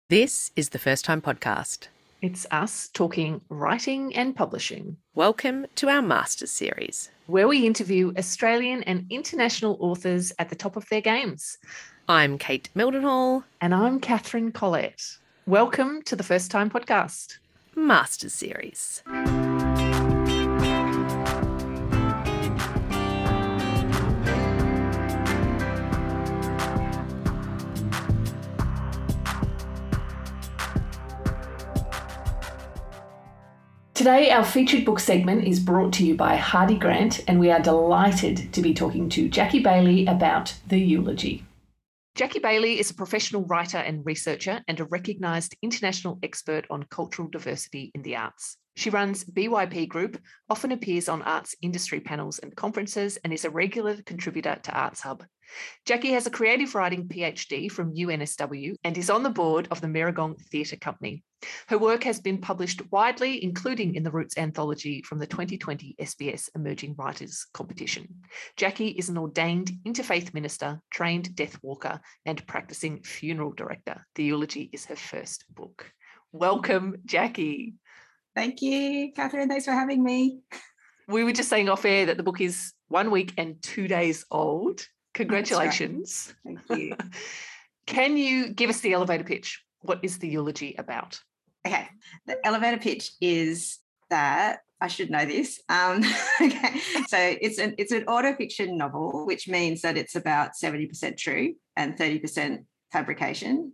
This is the First Time Podcast. It's us talking writing and publishing, Welcome to our Masters series. where we interview Australian and international authors at the top of their games. I'm Kate Mildenhall, And I'm Catherine Collette. Welcome to the First Time Podcast. Masters series. Today, our featured book segment is brought to you by Hardy Grant, and we are delighted to be talking to Jackie Bailey about The Eulogy. Jackie Bailey is a professional writer and researcher and a recognised international expert on cultural diversity in the arts. She runs BYP Group, often appears on arts industry panels and conferences, and is a regular contributor to Arts Hub. Jackie has a creative writing PhD from UNSW and is on the board of the Merrigong Theatre Company. Her work has been published widely, including in the Roots anthology from the 2020 SBS Emerging Writers Competition. Jackie is an ordained interfaith minister, trained death walker, and practicing funeral director. The Eulogy is her first book. Welcome, Jackie. Thank you, Catherine. Thanks for having me. We were just saying off air that the book is 1 week and 2 days old. Congratulations. Right. Thank you. Can you give us the elevator pitch? What is The Eulogy about? Okay. The elevator pitch is that I should know this. Okay. So it's an autofiction novel, which means that it's about 70% true and 30% fabrication.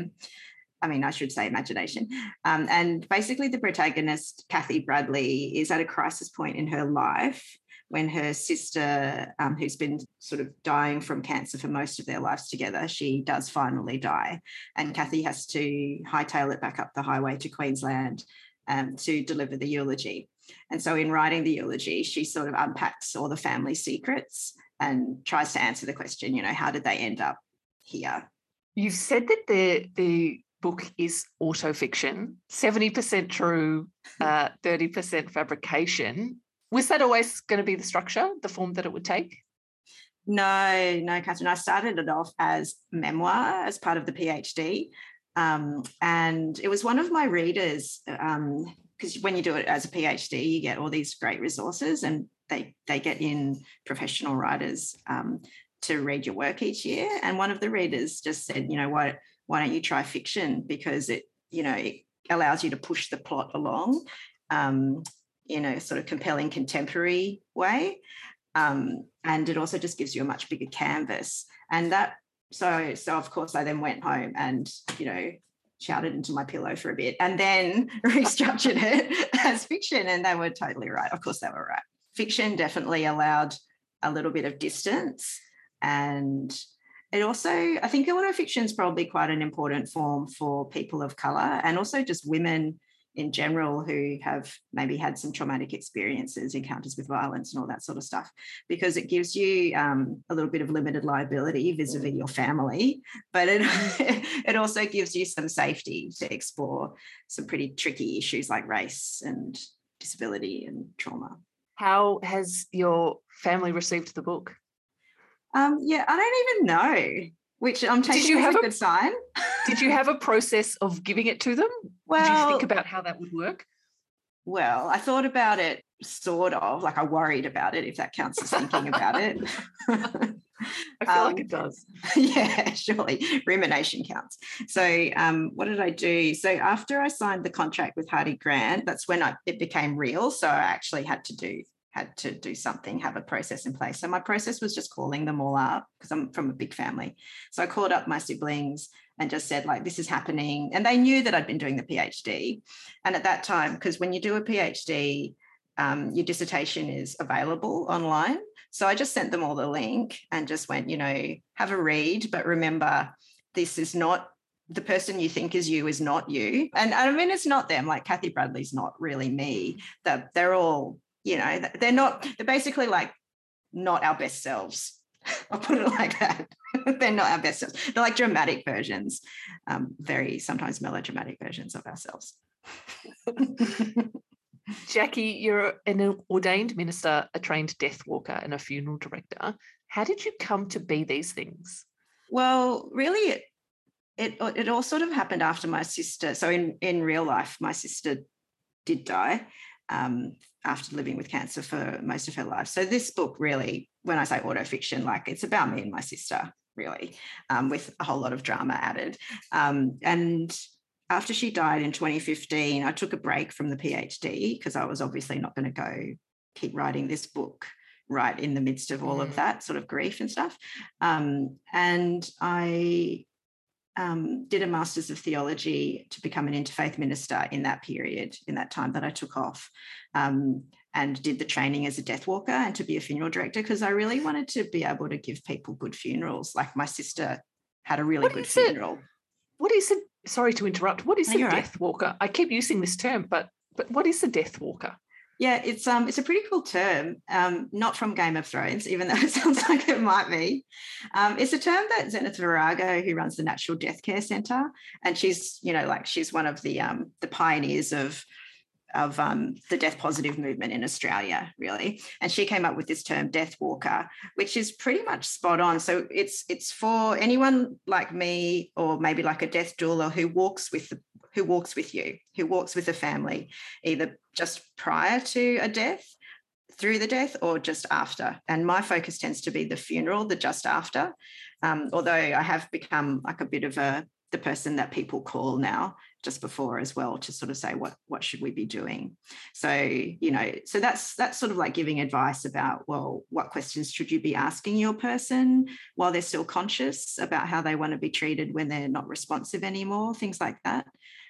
I should say imagination. And basically the protagonist, Kathy Bradley, is at a crisis point in her life when her sister, who's been sort of dying from cancer for most of their lives together, she does finally die. And Kathy has to hightail it back up the highway to Queensland to deliver the eulogy. And so in writing the eulogy, she sort of unpacks all the family secrets and tries to answer the question, how did they end up here? You've said that the book is autofiction, 70% true, 30% fabrication. Was that always going to be the structure, the form that it would take? No, Catherine. I started it off as memoir as part of the PhD. And it was one of my readers, because when you do it as a PhD, you get all these great resources and they get in professional writers to read your work each year. And one of the readers just said, why don't you try fiction? Because it allows you to push the plot along in a sort of compelling contemporary way. And it also just gives you a much bigger canvas. And so of course I then went home and, shouted into my pillow for a bit and then restructured it as fiction. And they were totally right. Of course they were right. Fiction definitely allowed a little bit of distance, and it also, I think autofiction is probably quite an important form for people of colour and also just women in general who have maybe had some traumatic experiences, encounters with violence and all that sort of stuff, because it gives you a little bit of limited liability vis-a-vis your family, but it also gives you some safety to explore some pretty tricky issues like race and disability and trauma. How has your family received the book? I don't even know, which I'm taking as a good sign. Did you have a process of giving it to them? Well, did you think about how that would work? Well, I thought about it sort of, like I worried about it, if that counts as thinking about it. I feel like it does. Yeah, surely. Rumination counts. So what did I do? So after I signed the contract with Hardy Grant, that's when it became real. So I actually had to do something, have a process in place. So my process was just calling them all up because I'm from a big family. So I called up my siblings and just said, like, this is happening. And they knew that I'd been doing the PhD. And at that time, because when you do a PhD, your dissertation is available online. So I just sent them all the link and just went, have a read, but remember, this is not, the person you think is you is not you. And I mean, it's not them. Like Kathy Bradley's not really me. They're all, they're basically like not our best selves. I'll put it like that. They're not our best selves. They're like dramatic versions, very sometimes melodramatic versions of ourselves. Jackie, you're an ordained minister, a trained death walker, and a funeral director. How did you come to be these things? Well, really, it all sort of happened after my sister. So in real life, my sister did die after living with cancer for most of her life. So this book really, when I say autofiction, like it's about me and my sister, really, with a whole lot of drama added. And after she died in 2015, I took a break from the PhD because I was obviously not going to keep writing this book right in the midst of all of that sort of grief and stuff. And I did a Master's of Theology to become an interfaith minister in that period, in that time that I took off, and did the training as a death walker and to be a funeral director because I really wanted to be able to give people good funerals. Like my sister had a really good funeral. What is it? Sorry to interrupt. What is a death walker? I keep using this term, but what is a death walker? Yeah, it's a pretty cool term, not from Game of Thrones, even though it sounds like it might be. It's a term that Zenith Virago, who runs the Natural Death Care Centre, and she's one of the pioneers of the death positive movement in Australia, really. And she came up with this term death walker, which is pretty much spot on. So it's for anyone like me, or maybe like a death doula who walks with you, who walks with a family, either just prior to a death, through the death, or just after. And my focus tends to be the funeral, the just after, although I have become like a bit of the person that people call now just before as well, to sort of say what should we be doing. So so that's sort of like giving advice about, well, what questions should you be asking your person while they're still conscious about how they want to be treated when they're not responsive anymore, things like that.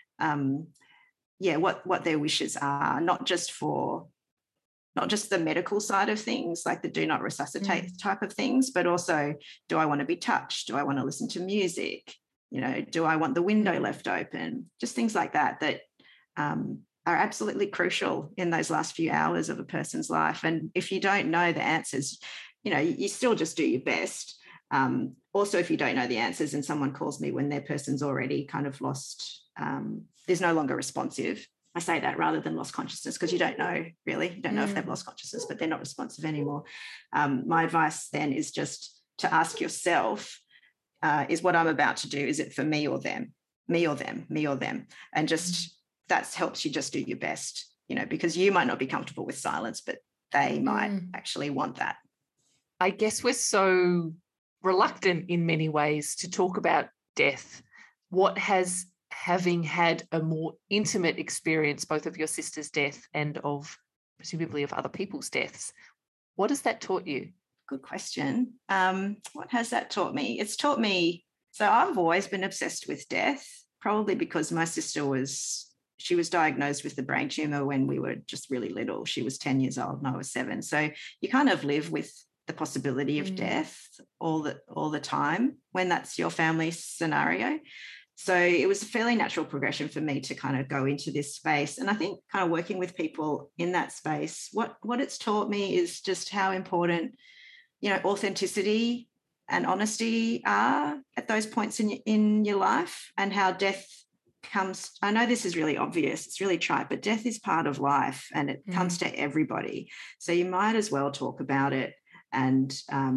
What their wishes are, not just the medical side of things, like the do not resuscitate type of things, but also, do I want to be touched? Do I want to listen to music? Do I want the window left open? Just things like that are absolutely crucial in those last few hours of a person's life. And if you don't know the answers, you still just do your best. Also, if you don't know the answers and someone calls me when their person's already kind of lost, is no longer responsive. I say that rather than lost consciousness, because you don't know, really. You don't know if they've lost consciousness, but they're not responsive anymore. My advice then is just to ask yourself, is what I'm about to do, is it for me or them? Me or them? Me or them? And just that helps you just do your best, because you might not be comfortable with silence, but they might actually want that. I guess we're so reluctant in many ways to talk about death. What has having had a more intimate experience, both of your sister's death and presumably of other people's deaths, what has that taught you? Good question. What has that taught me? It's taught me, so I've always been obsessed with death, probably because my sister was diagnosed with the brain tumor when we were just really little. She was 10 years old and I was 7. So you kind of live with the possibility of death all the time when that's your family scenario. So it was a fairly natural progression for me to kind of go into this space. And I think kind of working with people in that space, what it's taught me is just how important, authenticity and honesty are at those points in your life, and how death comes. I know this is really obvious, it's really trite, but death is part of life and it comes to everybody. So you might as well talk about it. And,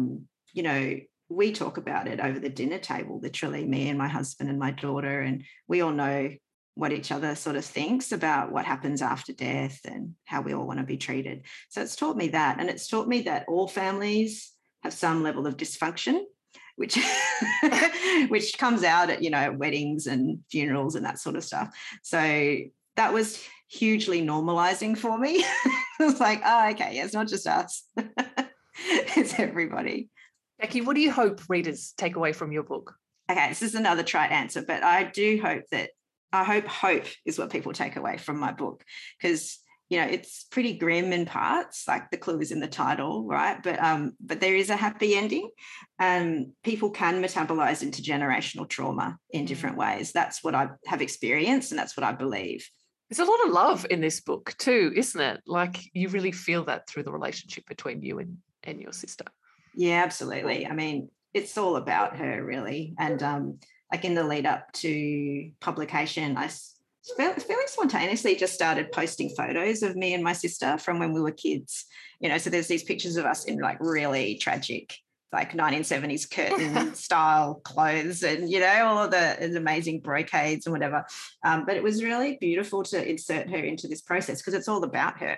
we talk about it over the dinner table, literally, me and my husband and my daughter, and we all know what each other sort of thinks about what happens after death and how we all want to be treated. So it's taught me that. And it's taught me that all families have some level of dysfunction, which which comes out at, weddings and funerals and that sort of stuff. So that was hugely normalizing for me. It was like, oh, okay, yeah, it's not just us. It's everybody. Jackie, what do you hope readers take away from your book? Okay, this is another trite answer, but I do hope hope is what people take away from my book, because it's pretty grim in parts, like the clue is in the title, right? But there is a happy ending, and people can metabolize into generational trauma in different ways. That's what I have experienced, and that's what I believe. There's a lot of love in this book too, isn't it? Like you really feel that through the relationship between you and your sister. Yeah, absolutely. I mean, it's all about her, really. And like in the lead up to publication, I fairly spontaneously just started posting photos of me and my sister from when we were kids. So there's these pictures of us in like really tragic like 1970s curtain style clothes and, you know, all of the amazing brocades and whatever. But it was really beautiful to insert her into this process because it's all about her.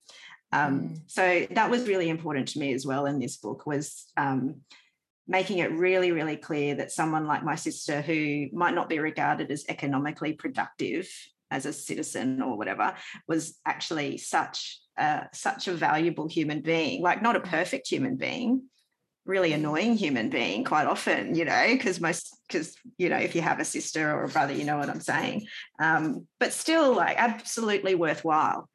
So that was really important to me as well in this book, was making it really, really clear that someone like my sister, who might not be regarded as economically productive as a citizen or whatever, was actually such a valuable human being, like not a perfect human being, really annoying human being quite often, you know, because you know, if you have a sister or a brother, you know what I'm saying, but still like absolutely worthwhile.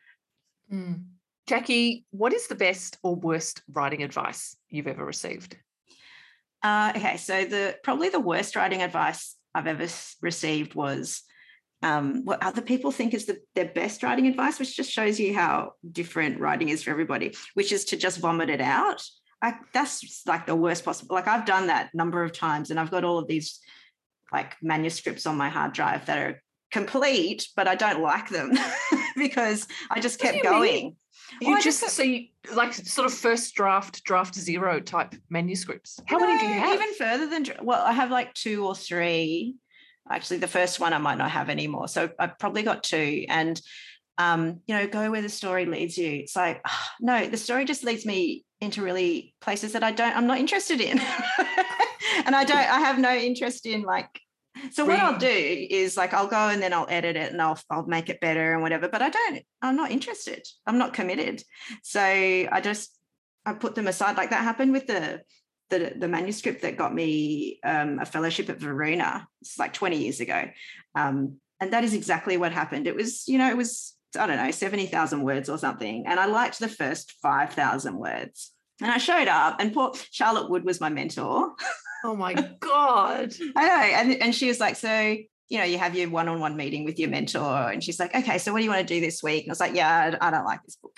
Jackie, what is the best or worst writing advice you've ever received? Okay, so probably the worst writing advice I've ever received was what other people think is their best writing advice, which just shows you how different writing is for everybody, which is to just vomit it out. That's like the worst possible. Like I've done that a number of times, and I've got all of these like manuscripts on my hard drive that are complete, but I don't like them because I just kept going. So you like sort of first draft zero type manuscripts. How many do you have? Even further than, well, I have like 2 or 3. Actually, the first one I might not have anymore. So I've probably got 2. And, you know, go where the story leads you. It's like, no, the story just leads me into really places that I'm not interested in. And I have no interest in like, so what I'll do is like, I'll go and then I'll edit it and I'll make it better and whatever, but I'm not interested. I'm not committed. So I put them aside. Like that happened with the manuscript that got me a fellowship at Varuna. It's like 20 years ago. And that is exactly what happened. It was, you know, I don't know, 70,000 words or something. And I liked the first 5,000 words. And I showed up, and poor Charlotte Wood was my mentor. Oh my God. I know. And she was like, so, you know, you have your one-on-one meeting with your mentor. And she's like, okay, so what do you want to do this week? And I was like, yeah, I don't like this book.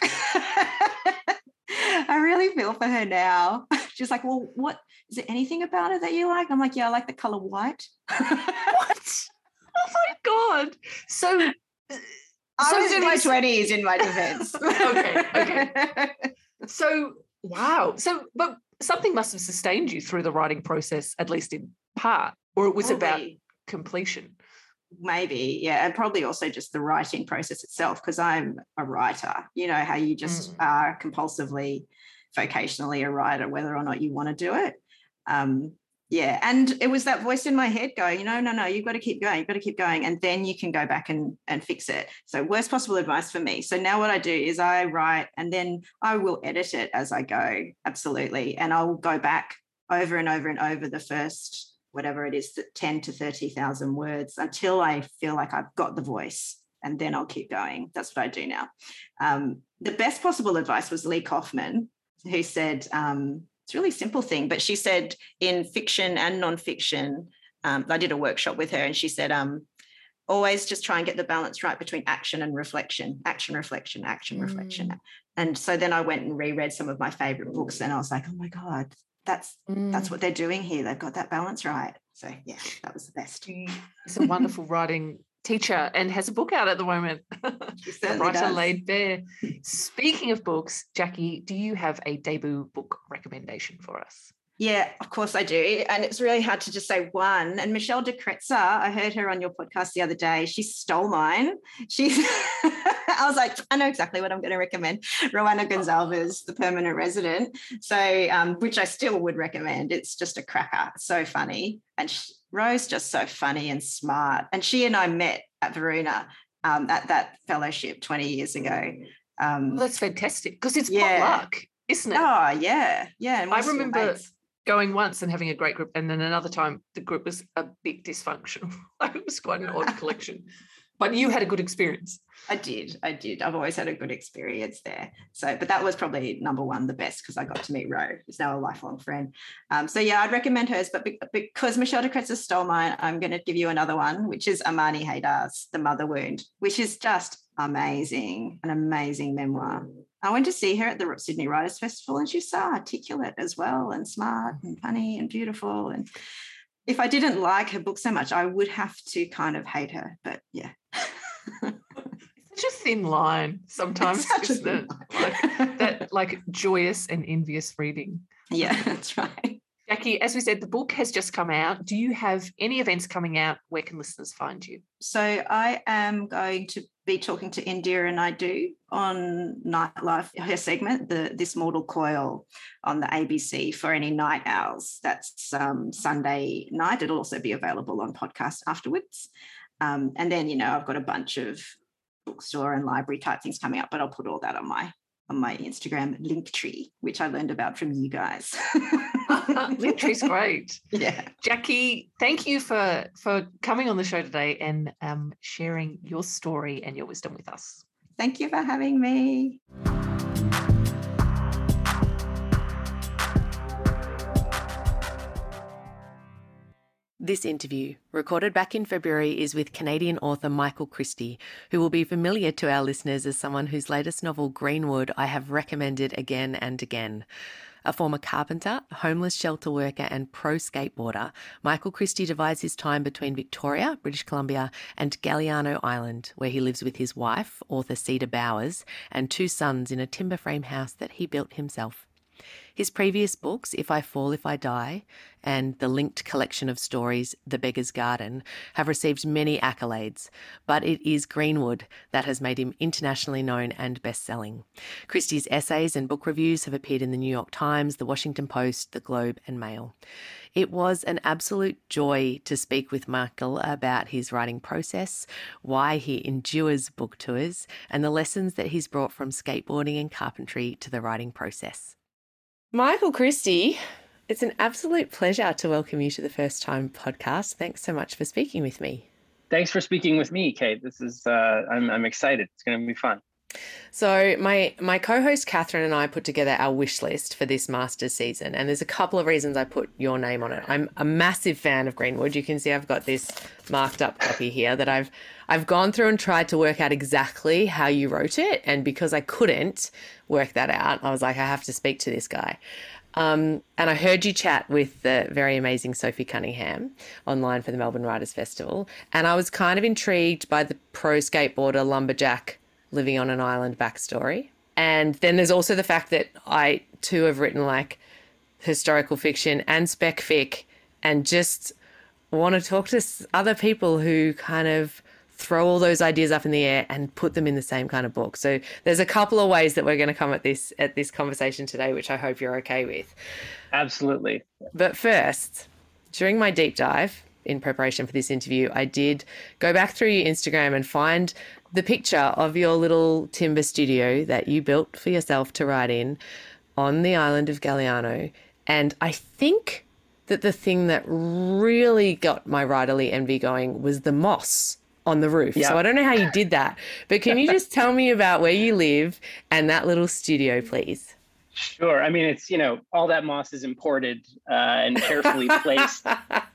I really feel for her now. She's like, well, what, is there anything about it that you like? I'm like, yeah, I like the color white. What? Oh my God. So I was in my 20s in my defense. Okay. So, wow. So, but something must have sustained you through the writing process, at least in part, or it was about completion. Maybe, yeah, and probably also just the writing process itself, because I'm a writer. You know how you just are compulsively, vocationally a writer, whether or not you want to do it. Yeah, and it was that voice in my head going, no, you've got to keep going, and then you can go back and fix it. So worst possible advice for me. So now what I do is I write and then I will edit it as I go, absolutely, and I'll go back over and over and over the first, whatever it is, 10 to 30,000 words until I feel like I've got the voice, and then I'll keep going. That's what I do now. The best possible advice was Lee Kaufman, who said, it's a really simple thing, but she said in fiction and nonfiction, I did a workshop with her, and she said, always just try and get the balance right between action and reflection, action, reflection, action, reflection. And so then I went and reread some of my favorite books, and I was like, oh my God, that's what they're doing here. They've got that balance right. So yeah, that was the best. It's a wonderful writing teacher and has a book out at the moment. The Writer Laid Bare. Speaking of books, Jackie, do you have a debut book recommendation for us? Yeah, of course I do. And it's really hard to just say one. And Michelle de Kretser, I heard her on your podcast the other day. She stole mine. I was like, I know exactly what I'm going to recommend. Roana Gonzalez, The Permanent Resident. So, which I still would recommend. It's just a cracker. It's so funny. And Ro's just so funny and smart. And she and I met at Varuna at that fellowship 20 years ago. Well, that's fantastic, because it's potluck, isn't it? Oh, yeah. Yeah. And I remember going once and having a great group, and then another time the group was a bit dysfunctional. It was quite an odd collection. But you had a good experience. I did. I've always had a good experience there. So, but that was probably number one, the best, because I got to meet Ro, who's now a lifelong friend. So yeah, I'd recommend hers, but because Michelle de Kretser stole mine, I'm going to give you another one, which is Amani Haydar's The Mother Wound, which is just amazing, an amazing memoir. I went to see her at the Sydney Writers' Festival, and she's so articulate as well, and smart and funny and beautiful. And if I didn't like her book so much, I would have to kind of hate her. But yeah. Such a thin line sometimes, isn't it? Like that, like joyous and envious reading. Yeah, that's right. Jackie, as we said, the book has just come out. Do you have any events coming out? Where can listeners find you? So I am going to be talking to Indira Naidoo on Nightlife, her segment, This Mortal Coil on the ABC for any night owls. That's Sunday night. It'll also be available on podcast afterwards. And then, I've got a bunch of bookstore and library type things coming up, but I'll put all that on my Instagram Linktree, which I learned about from you guys. Linktree's great. Yeah. Jackie, thank you for coming on the show today and sharing your story and your wisdom with us. Thank you for having me. This interview, recorded back in February, is with Canadian author Michael Christie, who will be familiar to our listeners as someone whose latest novel, Greenwood, I have recommended again and again. A former carpenter, homeless shelter worker and pro skateboarder, Michael Christie divides his time between Victoria, British Columbia, and Galliano Island, where he lives with his wife, author Cedar Bowers, and 2 sons in a timber frame house that he built himself. His previous books, If I Fall, If I Die, and the linked collection of stories, The Beggar's Garden, have received many accolades, but it is Greenwood that has made him internationally known and best-selling. Christie's essays and book reviews have appeared in the New York Times, the Washington Post, the Globe and Mail. It was an absolute joy to speak with Michael about his writing process, why he endures book tours, and the lessons that he's brought from skateboarding and carpentry to the writing process. Michael Christie, it's an absolute pleasure to welcome you to the First Time podcast. Thanks so much for speaking with me. Thanks for speaking with me, Kate. This is I'm excited. It's going to be fun. So my co-host Catherine and I put together our wish list for this Masters season, and there's a couple of reasons I put your name on it. I'm a massive fan of Greenwood. You can see I've got this marked up copy here that I've gone through and tried to work out exactly how you wrote it, and because I couldn't work that out, I was like, I have to speak to this guy. And I heard you chat with the very amazing Sophie Cunningham online for the Melbourne Writers Festival, and I was kind of intrigued by the pro skateboarder lumberjack living on an island backstory. And then there's also the fact that I too have written like historical fiction and spec fic, and just want to talk to other people who kind of throw all those ideas up in the air and put them in the same kind of book. So there's a couple of ways that we're going to come at this conversation today, which I hope you're okay with. Absolutely. But first, during my deep dive in preparation for this interview, I did go back through your Instagram and find the picture of your little timber studio that you built for yourself to write in on the island of Galliano. And I think that the thing that really got my writerly envy going was the moss on the roof. Yeah. So I don't know how you did that, but can you just tell me about where you live and that little studio, please? Sure. I mean, it's, all that moss is imported and carefully placed.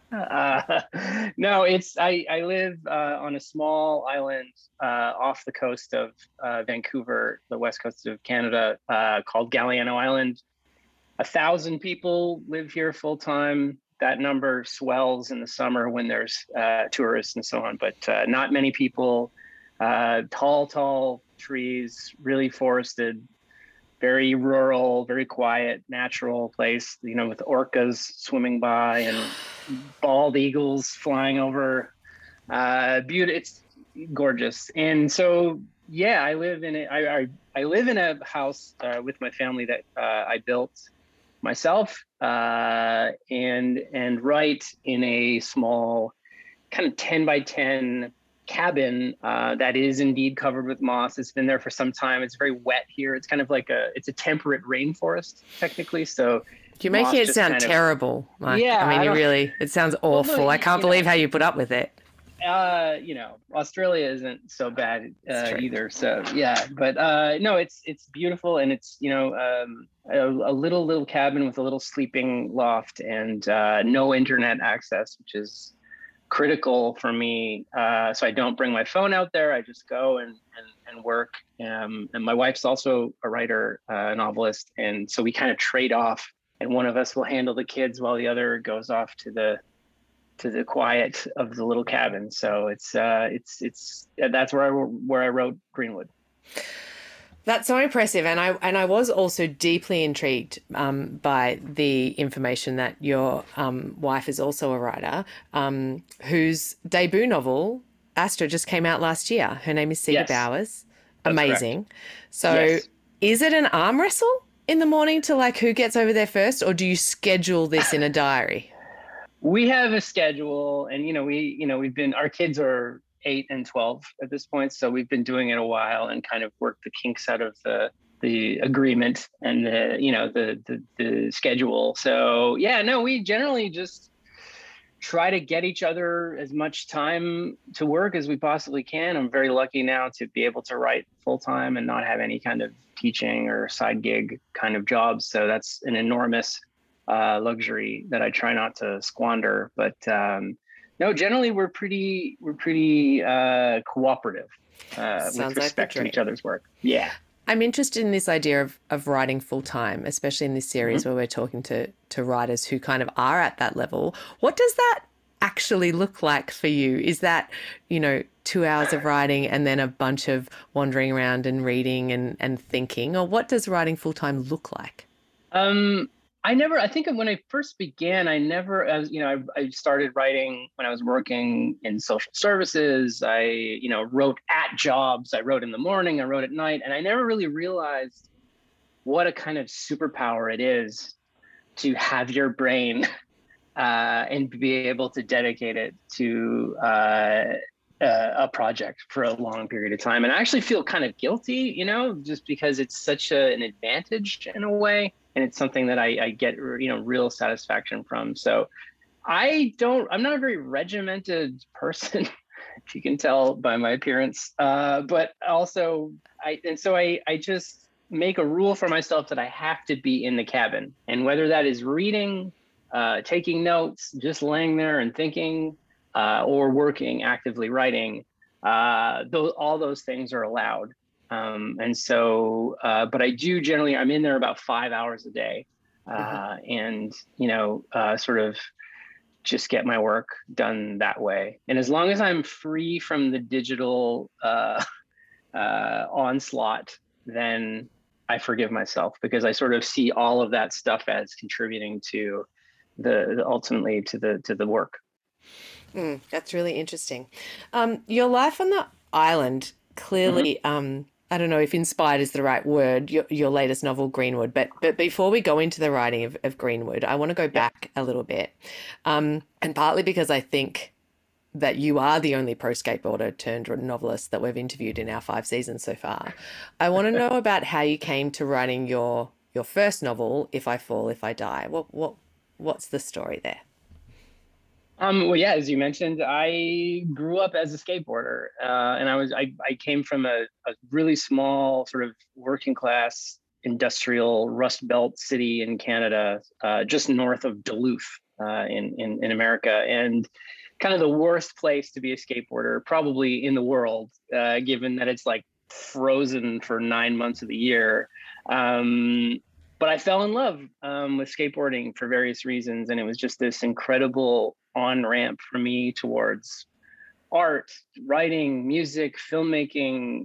No, I live on a small island off the coast of Vancouver, the west coast of Canada, called Galliano Island. 1,000 people live here full time. That number swells in the summer when there's tourists and so on, but not many people. Tall trees, really forested, very rural, very quiet, natural place, with orcas swimming by and bald eagles flying over. It's gorgeous. And so, yeah, I live in I live in a house with my family that I built myself, and write in a small kind of 10 by 10 cabin that is indeed covered with moss. It's been there for some time. It's very wet here. It's kind of like it's a temperate rainforest technically. So you're making it sound terrible. Like, yeah, I mean, it sounds awful. Well, I can't believe how you put up with it. Australia isn't so bad either. So yeah, but no, it's beautiful, and it's a little cabin with a little sleeping loft and no internet access, which is critical for me. So I don't bring my phone out there. I just go and work. And my wife's also a writer, a novelist, and so we kind of trade off. And one of us will handle the kids while the other goes off to the quiet of the little cabin. So it's that's where I wrote Greenwood. That's so impressive, and I was also deeply intrigued by the information that your wife is also a writer, whose debut novel Astra just came out last year. Her name is Cedar Yes, Bowers. that's Amazing. correct. So, Yes. is it an arm wrestle in the morning to like who gets over there first, or do you schedule this in a diary? We have a schedule, and we've been, our kids are 8 and 12 at this point, so we've been doing it a while and kind of worked the kinks out of the agreement and the schedule. So yeah, no, we generally just try to get each other as much time to work as we possibly can. I'm very lucky now to be able to write full time and not have any kind of teaching or side gig kind of jobs. So that's an enormous luxury that I try not to squander. But no, generally we're pretty cooperative Sounds with like the respect to dream. each other's work. Yeah. I'm interested in this idea of writing full time, especially in this series where we're talking to writers who kind of are at that level. What does that actually look like for you? Is that, 2 hours of writing and then a bunch of wandering around and reading and thinking? Or what does writing full time look like? I think when I first began, I started writing when I was working in social services. I, wrote at jobs. I wrote in the morning, I wrote at night, and I never really realized what a kind of superpower it is to have your brain and be able to dedicate it to a project for a long period of time. And I actually feel kind of guilty, just because it's such an advantage in a way. And it's something that I get, real satisfaction from. So I'm not a very regimented person, if you can tell by my appearance. But also, I just make a rule for myself that I have to be in the cabin. And whether that is reading, taking notes, just laying there and thinking, or working, actively writing, all those things are allowed. But I do generally, I'm in there about 5 hours a day, and, sort of just get my work done that way. And as long as I'm free from the digital onslaught, then I forgive myself, because I sort of see all of that stuff as contributing to ultimately to the work. That's really interesting. Your life on the island clearly, I don't know if inspired is the right word, your latest novel, Greenwood. But before we go into the writing of Greenwood, I want to go back a little bit. And partly because I think that you are the only pro skateboarder turned novelist that we've interviewed in our 5 seasons so far. I want to know about how you came to writing your first novel, If I Fall, If I Die. What's the story there? Well, yeah, as you mentioned, I grew up as a skateboarder, and I came from a really small sort of working class industrial Rust Belt city in Canada, just north of Duluth, in America, and kind of the worst place to be a skateboarder probably in the world, given that it's like frozen for 9 months of the year. But I fell in love with skateboarding for various reasons, and it was just this incredible on-ramp for me towards art, writing, music, filmmaking.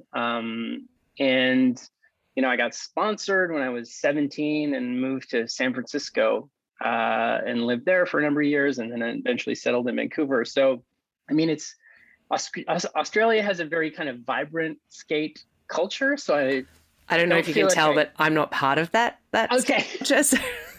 And, I got sponsored when I was 17 and moved to San Francisco and lived there for a number of years, and then eventually settled in Vancouver. So, I mean, Australia has a very kind of vibrant skate culture. So I don't know if you can tell that I'm not part of that. Okay. Just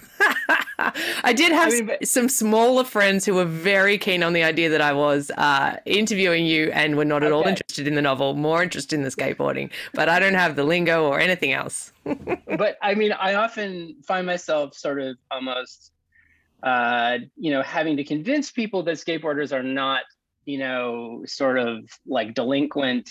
I did have some smaller friends who were very keen on the idea that I was interviewing you and were not at all interested in the novel, more interested in the skateboarding. But I don't have the lingo or anything else. But I mean, I often find myself sort of almost, having to convince people that skateboarders are not, sort of like delinquent,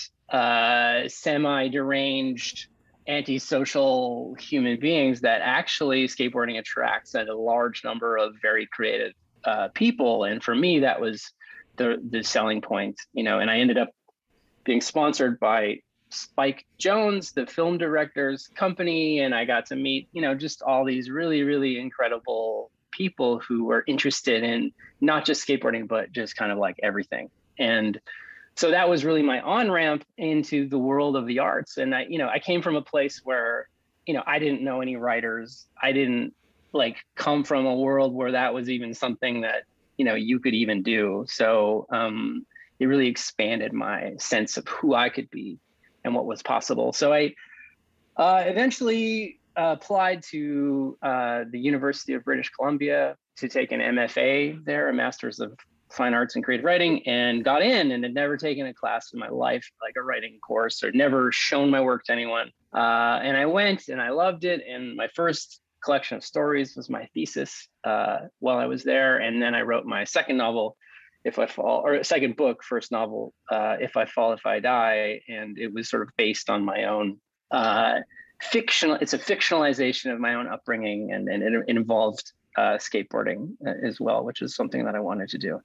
semi-deranged, antisocial human beings, that actually skateboarding attracts a large number of very creative people. And for me, that was the selling point, and I ended up being sponsored by Spike Jonze, the film director's company. And I got to meet, just all these really, really incredible people who were interested in not just skateboarding, but just kind of like everything. And So that was really my on-ramp into the world of the arts. And I came from a place where, I didn't know any writers. I didn't like come from a world where that was even something that, you could even do. So it really expanded my sense of who I could be and what was possible. So I eventually applied to the University of British Columbia to take an MFA there, a Master's of Fine Arts and Creative Writing, and got in and had never taken a class in my life, like a writing course, or never shown my work to anyone. And I went and I loved it. And my first collection of stories was my thesis while I was there. And then I wrote my second novel, If I Fall, or second book, first novel, If I Fall, If I Die. And it was sort of based on my own it's a fictionalization of my own upbringing, and it involved skateboarding as well, which is something that I wanted to do.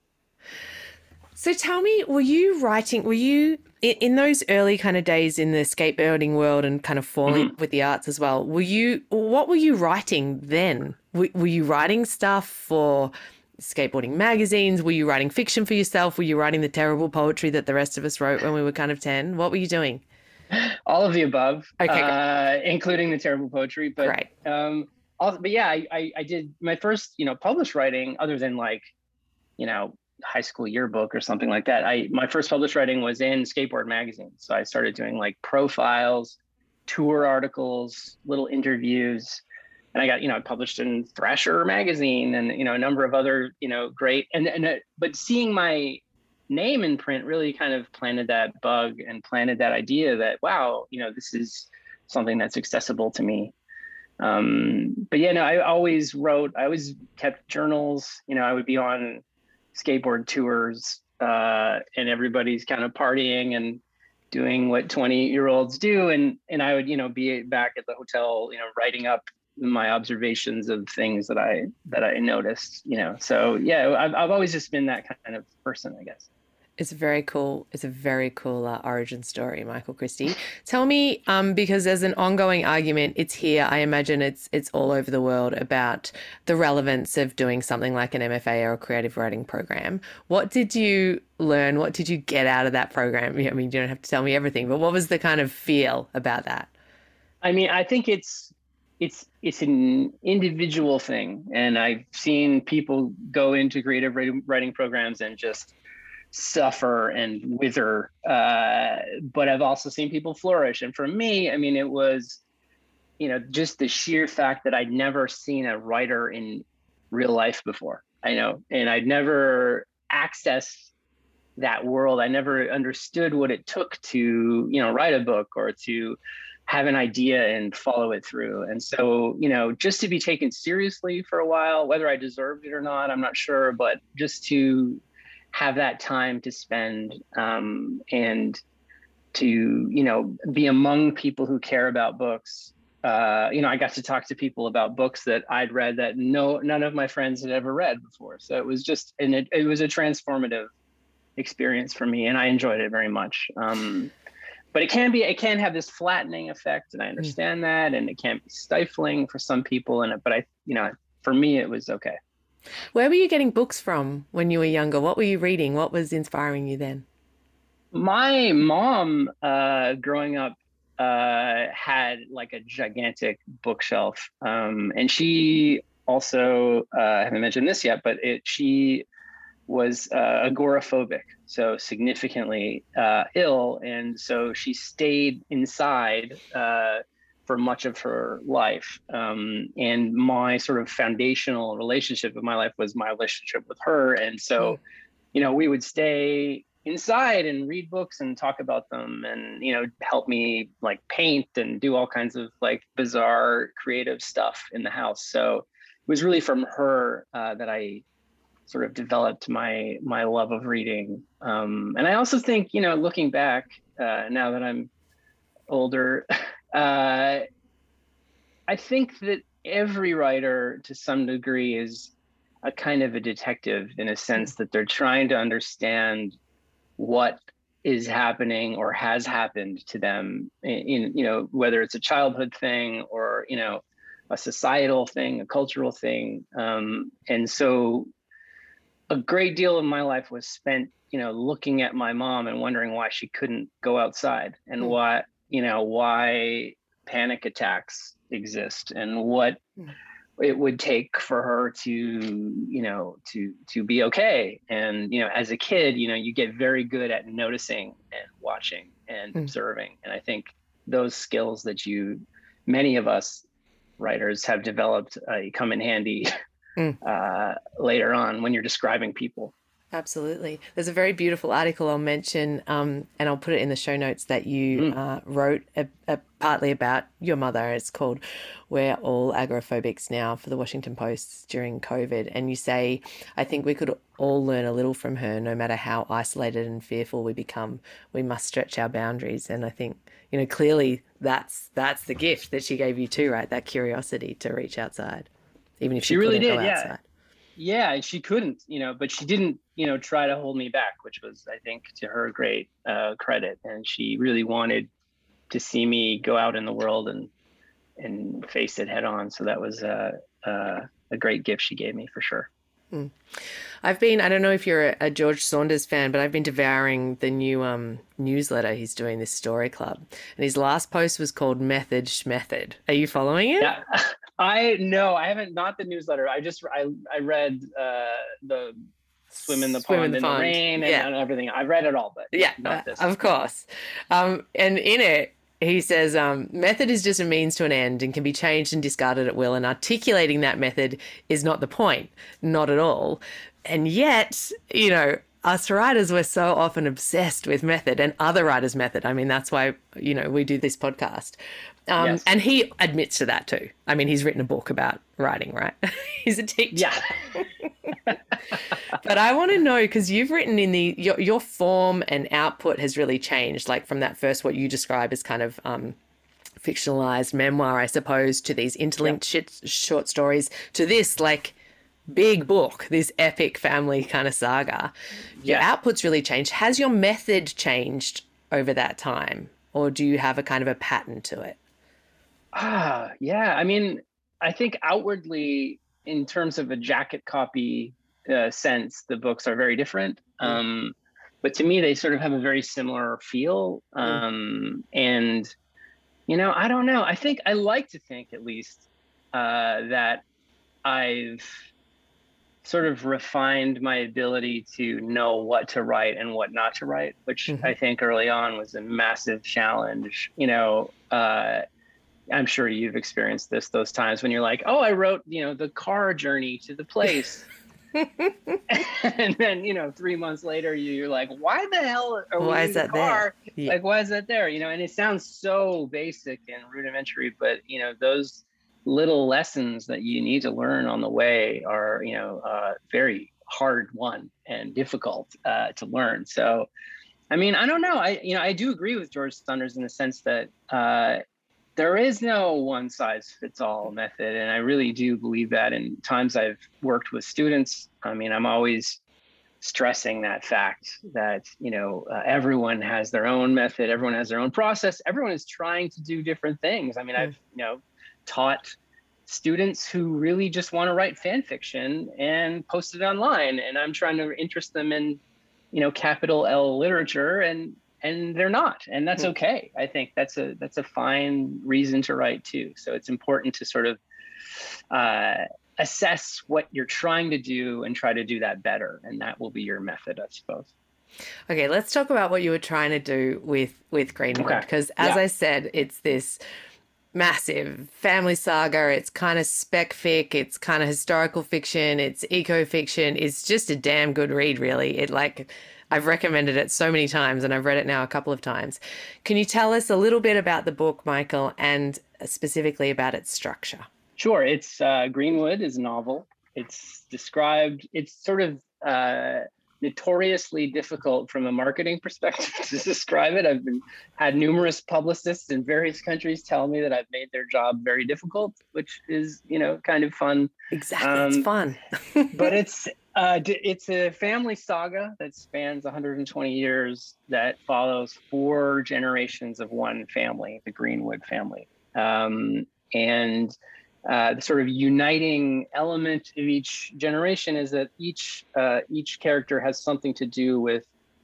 So tell me, were you in those early kind of days in the skateboarding world and kind of falling with the arts as well? What were you writing then? Were you writing stuff for skateboarding magazines? Were you writing fiction for yourself? Were you writing the terrible poetry that the rest of us wrote when we were kind of 10? What were you doing? All of the above, okay, including the terrible poetry. But great. But yeah, I did my first, published writing, other than like, high school yearbook or something like that. My first published writing was in skateboard magazines. So I started doing like profiles, tour articles, little interviews, and I got, published in Thrasher magazine and, a number of other, great, but seeing my name in print really kind of planted that bug and planted that idea that, wow, this is something that's accessible to me. But yeah, no, I always wrote, I always kept journals, I would be on skateboard tours and everybody's kind of partying and doing what 20-year-olds do. And I would, be back at the hotel, writing up my observations of things that I noticed, so yeah, I've always just been that kind of person, I guess. It's very cool. It's a very cool origin story, Michael Christie. Tell me, because there's an ongoing argument, it's here, I imagine it's all over the world, about the relevance of doing something like an MFA or a creative writing program. What did you learn? What did you get out of that program? I mean, you don't have to tell me everything, but what was the kind of feel about that? I mean, I think it's an individual thing. And I've seen people go into creative writing programs and just suffer and wither, but I've also seen people flourish. And for me, I mean, it was, just the sheer fact that I'd never seen a writer in real life before, and I'd never accessed that world. I never understood what it took to, write a book or to have an idea and follow it through. And so, just to be taken seriously for a while, whether I deserved it or not, I'm not sure, but just to have that time to spend and to, be among people who care about books. I got to talk to people about books that I'd read that none of my friends had ever read before. So it was just, and it was a transformative experience for me, and I enjoyed it very much. But it can have this flattening effect, and I understand that, and it can be stifling for some people. But for me, it was okay. Where were you getting books from when you were younger? What were you reading? What was inspiring you then? My mom, growing up, had like a gigantic bookshelf. And she also, I haven't mentioned this yet, but she was agoraphobic, so significantly ill. And so she stayed inside for much of her life. And my sort of foundational relationship of my life was my relationship with her. And so, we would stay inside and read books and talk about them and, help me like paint and do all kinds of like bizarre creative stuff in the house. So it was really from her that I sort of developed my love of reading. And I also think, looking back now that I'm older, I think that every writer to some degree is a kind of a detective, in a sense that they're trying to understand what is happening or has happened to them in whether it's a childhood thing or, a societal thing, a cultural thing. And so a great deal of my life was spent looking at my mom and wondering why she couldn't go outside, and why panic attacks exist, and what it would take for her to be okay. And as a kid, you get very good at noticing and watching and observing, and I think those skills that many of us writers have developed come in handy later on when you're describing people. Absolutely. There's a very beautiful article I'll mention, and I'll put it in the show notes, that you wrote partly about your mother. It's called "We're All Agoraphobics Now" for the Washington Post during COVID. And you say, I think we could all learn a little from her. No matter how isolated and fearful we become, we must stretch our boundaries. And I think, clearly that's the gift that she gave you too, right? That curiosity to reach outside, even if she really did. Outside. Yeah, she couldn't, but she didn't, try to hold me back, which was, I think, to her great credit. And she really wanted to see me go out in the world and face it head on. So that was a great gift she gave me, for sure. I don't know if you're a George Saunders fan, but I've been devouring the new newsletter he's doing, this Story Club. And his last post was called Method Schmethod. Are you following it? Yeah. I haven't, not the newsletter. I read the Swim in the Pond in the Rain and everything. I read it all, but not this. Of course. And in it, he says, method is just a means to an end and can be changed and discarded at will. And articulating that method is not the point, not at all. And yet, us writers, we're so often obsessed with method, and other writers' method. I mean, that's why, we do this podcast. Yes. And he admits to that too. I mean, he's written a book about writing, right? He's a teacher. Yeah. But I want to know, because you've written in your form and output has really changed, like from that first, what you describe as kind of fictionalized memoir, I suppose, to these interlinked short stories, to this like big book, this epic family kind of saga. Your output's really changed. Has your method changed over that time, or do you have a kind of a pattern to it? Yeah. I mean, I think outwardly, in terms of a jacket copy sense, the books are very different. But to me, they sort of have a very similar feel. And, I don't know. I like to think, at least, that I've sort of refined my ability to know what to write and what not to write, which I think early on was a massive challenge. I'm sure you've experienced those times when you're like, oh, I wrote, the car journey to the place. And then, 3 months later, you're like, why the hell are we in the car? Yeah. Like, why is that there? And it sounds so basic and rudimentary, but, those little lessons that you need to learn on the way are, very hard won and difficult to learn. So, I mean, I don't know. I do agree with George Saunders in the sense that there is no one size fits all method. And I really do believe that. In times I've worked with students, I mean, I'm always stressing that fact that, everyone has their own method, everyone has their own process, everyone is trying to do different things. I mean, I've, taught students who really just want to write fan fiction and post it online. And I'm trying to interest them in, capital L literature, and they're not, and that's okay. I think that's a fine reason to write too. So it's important to sort of assess what you're trying to do and try to do that better, and that will be your method, I suppose. Okay, let's talk about what you were trying to do with Greenwood, because as I said, it's this massive family saga. It's kind of spec fic, it's kind of historical fiction, it's eco fiction. It's just a damn good read, really. I've recommended it so many times, and I've read it now a couple of times. Can you tell us a little bit about the book, Michael, and specifically about its structure? Sure. It's Greenwood is a novel. It's sort of notoriously difficult from a marketing perspective to describe it. I've had numerous publicists in various countries tell me that I've made their job very difficult, which is, kind of fun. Exactly. It's fun. But it's a family saga that spans 120 years that follows 4 generations of one family, the Greenwood family. And the sort of uniting element of each generation is that each character has something to do with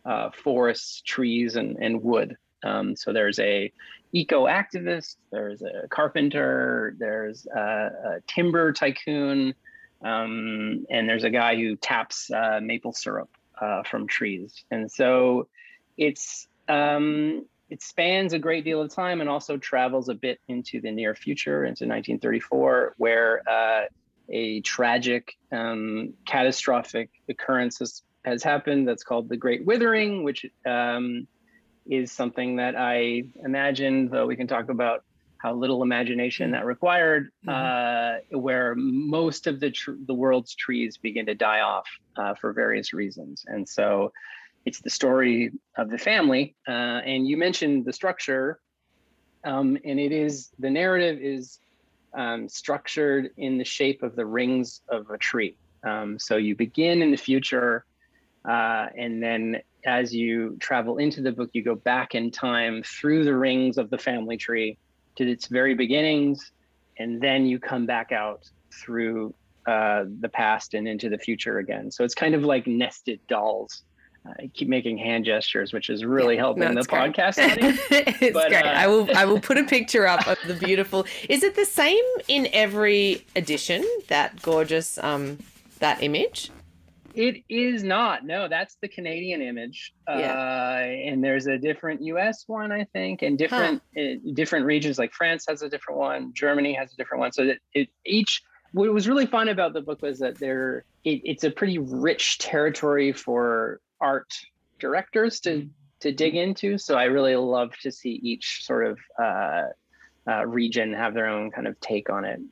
forests, trees, and wood. So there's a eco-activist, there's a carpenter, there's a timber tycoon, and there's a guy who taps maple syrup from trees. And so it's it spans a great deal of time and also travels a bit into the near future, into 1934, where a tragic, catastrophic occurrence has happened that's called the Great Withering, which is something that I imagine, though we can talk about how little imagination that required, where most of the world's trees begin to die off for various reasons. And so it's the story of the family. And you mentioned the structure, and the narrative is structured in the shape of the rings of a tree. So you begin in the future, and then as you travel into the book, you go back in time through the rings of the family tree to its very beginnings, and then you come back out through the past and into the future again. So it's kind of like nested dolls. I keep making hand gestures, which is really helping the great. podcast audience. It's great. I will put a picture up of the beautiful. Is it the same in every edition, that gorgeous that image? It is not. No, that's the Canadian image. And there's a different US one, I think, and different regions, like France has a different one, Germany has a different one. So that what was really fun about the book was that it's a pretty rich territory for art directors to dig into. So I really love to see each sort of region have their own kind of take on it.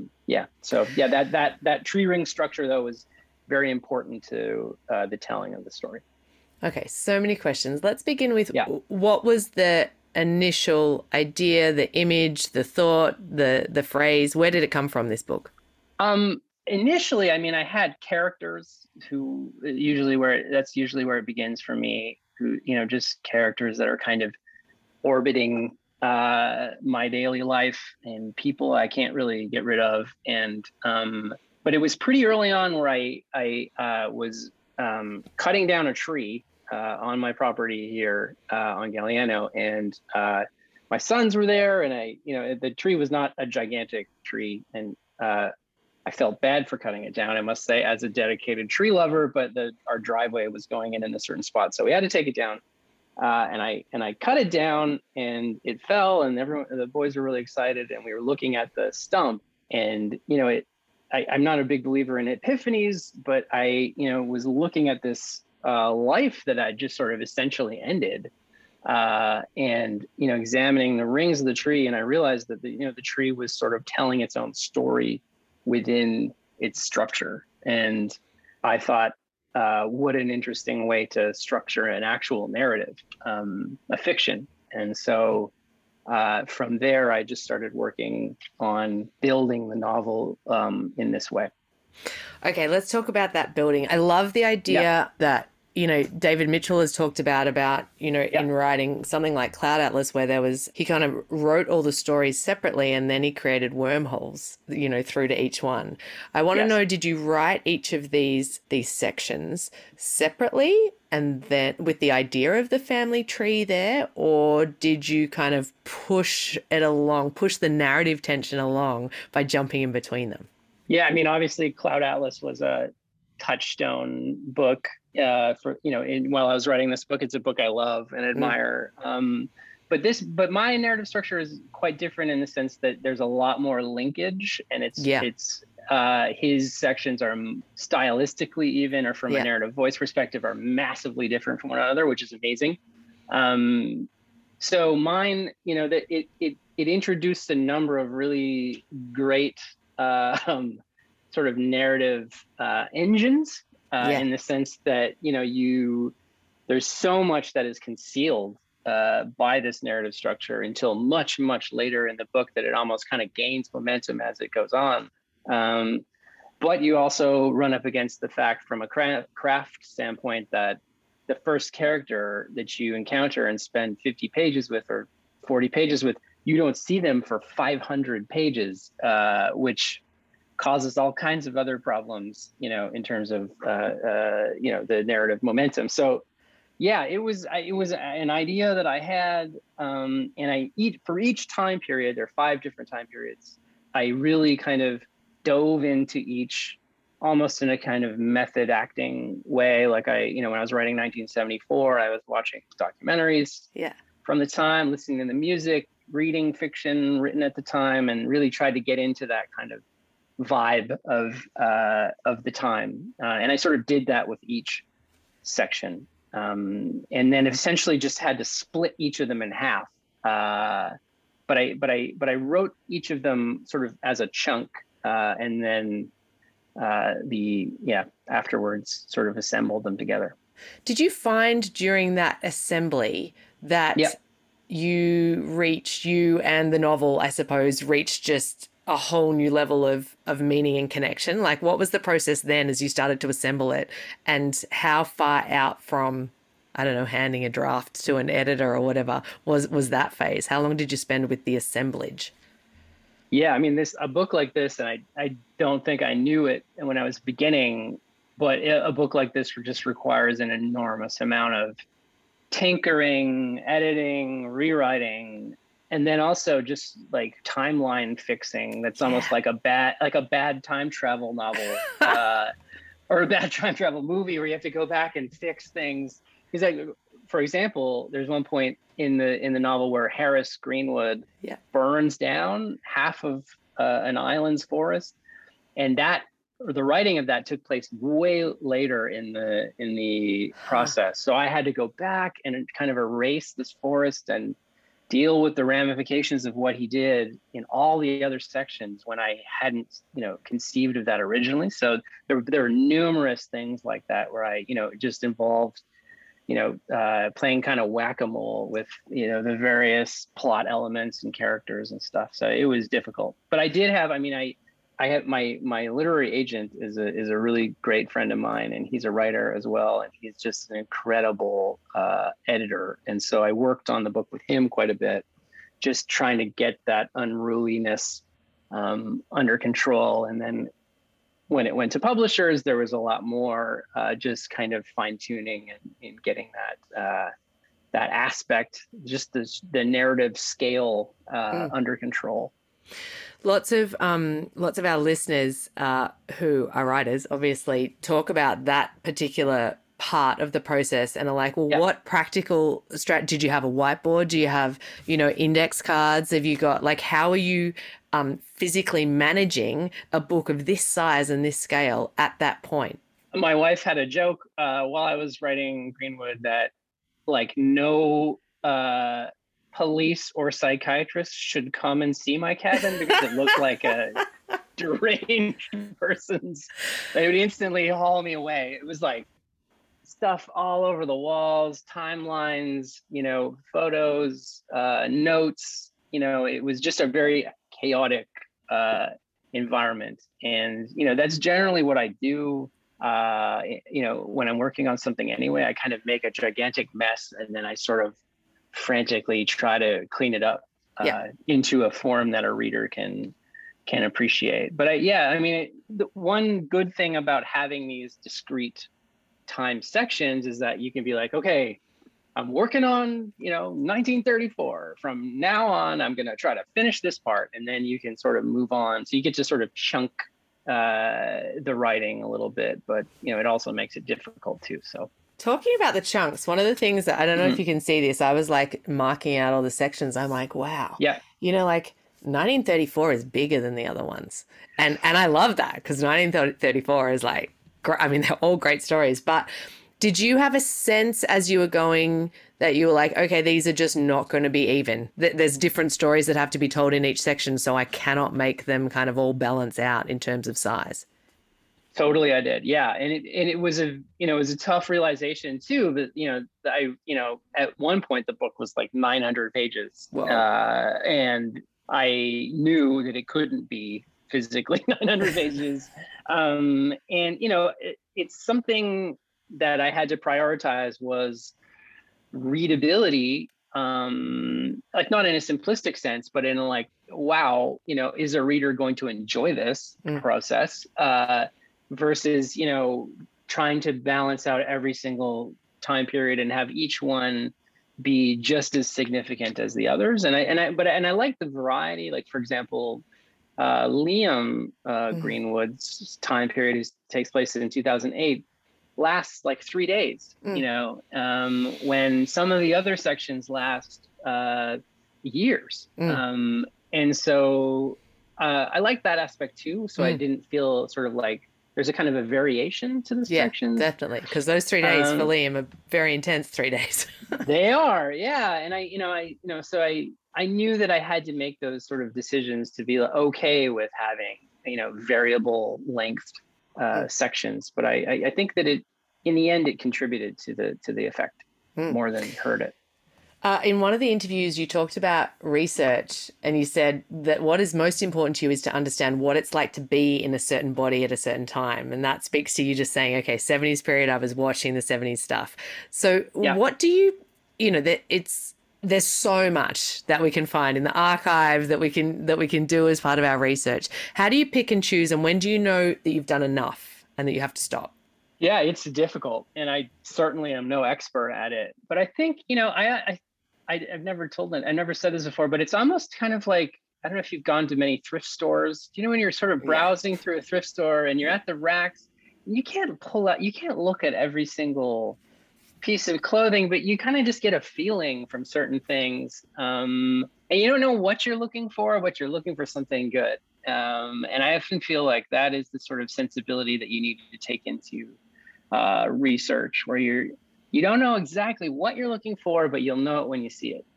That tree ring structure, though, was very important to the telling of the story. Okay, so many questions. Let's begin with what was the initial idea, the image, the thought, the phrase? Where did it come from, this book? Initially, I mean, I had characters who usually where it begins for me, who, just characters that are kind of orbiting my daily life and people I can't really get rid of. And but it was pretty early on where I was cutting down a tree on my property here on Galiano, and my sons were there, and the tree was not a gigantic tree, and I felt bad for cutting it down, I must say, as a dedicated tree lover, but our driveway was going in a certain spot, so we had to take it down. And I cut it down, and it fell, and the boys were really excited, and we were looking at the stump, and I'm not a big believer in epiphanies, but I was looking at this life that I just sort of essentially ended, and examining the rings of the tree, and I realized that the tree was sort of telling its own story within its structure. And I thought, what an interesting way to structure an actual narrative, a fiction. And so from there, I just started working on building the novel in this way. Okay, let's talk about that building. I love the idea that, David Mitchell has talked about, in writing something like Cloud Atlas, where he kind of wrote all the stories separately and then he created wormholes, through to each one. I want to know, did you write each of these sections separately and then with the idea of the family tree there, or did you kind of push the narrative tension along by jumping in between them? Yeah, I mean, obviously Cloud Atlas was a touchstone book while I was writing this book. It's a book I love and admire. But my narrative structure is quite different in the sense that there's a lot more linkage, and it's his sections are stylistically, even, or from a narrative voice perspective, are massively different from one another, which is amazing. So mine, it introduced a number of really great sort of narrative engines, in the sense that there's so much that is concealed by this narrative structure until much, much later in the book that it almost kind of gains momentum as it goes on. But you also run up against the fact, from a craft standpoint, that the first character that you encounter and spend 50 pages with or 40 pages with, you don't see them for 500 pages, which causes all kinds of other problems, in terms of, the narrative momentum. So Yeah, it was an idea that I had, and for each time period, there are 5 different time periods. I really kind of dove into each almost in a kind of method acting way. Like when I was writing 1974, I was watching documentaries from the time, listening to the music, reading fiction written at the time, and really tried to get into that kind of vibe of the time. And I sort of did that with each section. And then essentially just had to split each of them in half. But I wrote each of them sort of as a chunk, and then afterwards sort of assembled them together. Did you find during that assembly that you and the novel, I suppose, reached just a whole new level of meaning and connection? Like, what was the process then as you started to assemble it, and how far out from, I don't know, handing a draft to an editor or whatever was that phase? How long did you spend with the assemblage? Yeah, I mean, a book like this, and I don't think I knew it when I was beginning, but a book like this just requires an enormous amount of tinkering, editing, rewriting, and then also just like timeline fixing. That's almost like a bad time travel novel, or a bad time travel movie where you have to go back and fix things. Because, for example, there's one point in the novel where Harris Greenwood burns down half of an island's forest, and the writing of that took place way later in the process. So I had to go back and kind of erase this forest and deal with the ramifications of what he did in all the other sections when I hadn't, conceived of that originally. So there were numerous things like that where I, just involved, playing kind of whack-a-mole with, the various plot elements and characters and stuff. So it was difficult, but I did have, I have my literary agent is a really great friend of mine, and he's a writer as well, and he's just an incredible editor. And so I worked on the book with him quite a bit, just trying to get that unruliness under control. And then when it went to publishers, there was a lot more just kind of fine tuning and getting that aspect, just the narrative scale under control. Lots of our listeners who are writers obviously talk about that particular part of the process and are like, well, what practical did you have a whiteboard? Do you have, index cards? Have you got, like, how are you physically managing a book of this size and this scale at that point? My wife had a joke while I was writing Greenwood that, like, no police or psychiatrist should come and see my cabin because it looked like a deranged person's. They would instantly haul me away. It was like stuff all over the walls, timelines, photos, notes. It was just a very chaotic environment. And, that's generally what I do. When I'm working on something anyway, I kind of make a gigantic mess, and then I sort of frantically try to clean it up into a form that a reader can appreciate. But the one good thing about having these discrete time sections is that you can be like, okay, I'm working on 1934. From now on, I'm going to try to finish this part, and then you can sort of move on. So you get to sort of chunk the writing a little bit, but it also makes it difficult too. So. Talking about the chunks, one of the things that I don't know if you can see this, I was like marking out all the sections. I'm like, wow. Yeah. Like 1934 is bigger than the other ones. And I love that because 1934 is like, they're all great stories. But did you have a sense as you were going that you were like, okay, these are just not going to be even? There's different stories that have to be told in each section, so I cannot make them kind of all balance out in terms of size. Totally, I did. Yeah. And it was a tough realization too, that at one point the book was like 900 pages. And I knew that it couldn't be physically 900 pages. It's something that I had to prioritize was readability, like not in a simplistic sense, but in like, wow, is a reader going to enjoy this process? Versus, trying to balance out every single time period and have each one be just as significant as the others. And I like the variety. Like, for example, Liam Greenwood's time period takes place in 2008, lasts like 3 days, when some of the other sections last years. And so I like that aspect too. So I didn't feel sort of like there's a kind of a variation to the sections. Yeah, definitely. Because those 3 days for Liam are very intense 3 days. They are, yeah. And so I knew that I had to make those sort of decisions to be okay with having, variable length sections. But I think that in the end, it contributed to the effect more than hurt it. In one of the interviews, you talked about research, and you said that what is most important to you is to understand what it's like to be in a certain body at a certain time. And that speaks to you just saying, okay, 70s period, I was watching the 70s stuff. So what do you, there's so much that we can find in the archive that we can do as part of our research. How do you pick and choose, and when do you know that you've done enough and that you have to stop? Yeah, it's difficult, and I certainly am no expert at it. But I think, I've never said this before, but it's almost kind of like, I don't know if you've gone to many thrift stores. Do you know when you're sort of browsing through a thrift store and you're at the racks, you can't look at every single piece of clothing, but you kind of just get a feeling from certain things. And you don't know what you're looking for, but you're looking for something good. And I often feel like that is the sort of sensibility that you need to take into research, where you don't know exactly what you're looking for, but you'll know it when you see it.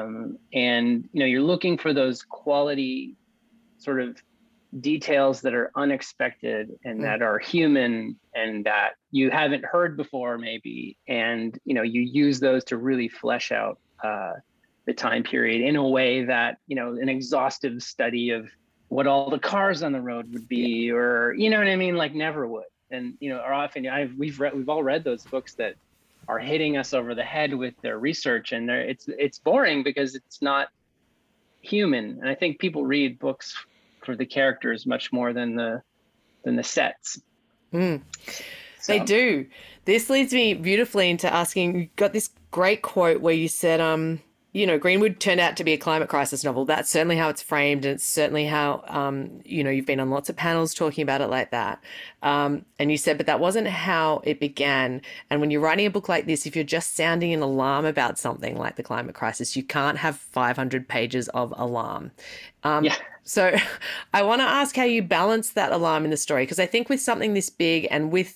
And you're looking for those quality sort of details that are unexpected and that are human and that you haven't heard before, maybe. And you use those to really flesh out the time period in a way that an exhaustive study of what all the cars on the road would be, or what I mean, like never would. And or often we've all read those books that are hitting us over the head with their research, and it's boring because it's not human. And I think people read books for the characters much more than the sets. So. They do. This leads me beautifully into asking, you got this great quote where you said, Greenwood turned out to be a climate crisis novel. That's certainly how it's framed, and it's certainly how, you've been on lots of panels talking about it like that. And you said, but that wasn't how it began. And when you're writing a book like this, if you're just sounding an alarm about something like the climate crisis, you can't have 500 pages of alarm. So I want to ask how you balance that alarm in the story, because I think with something this big and with,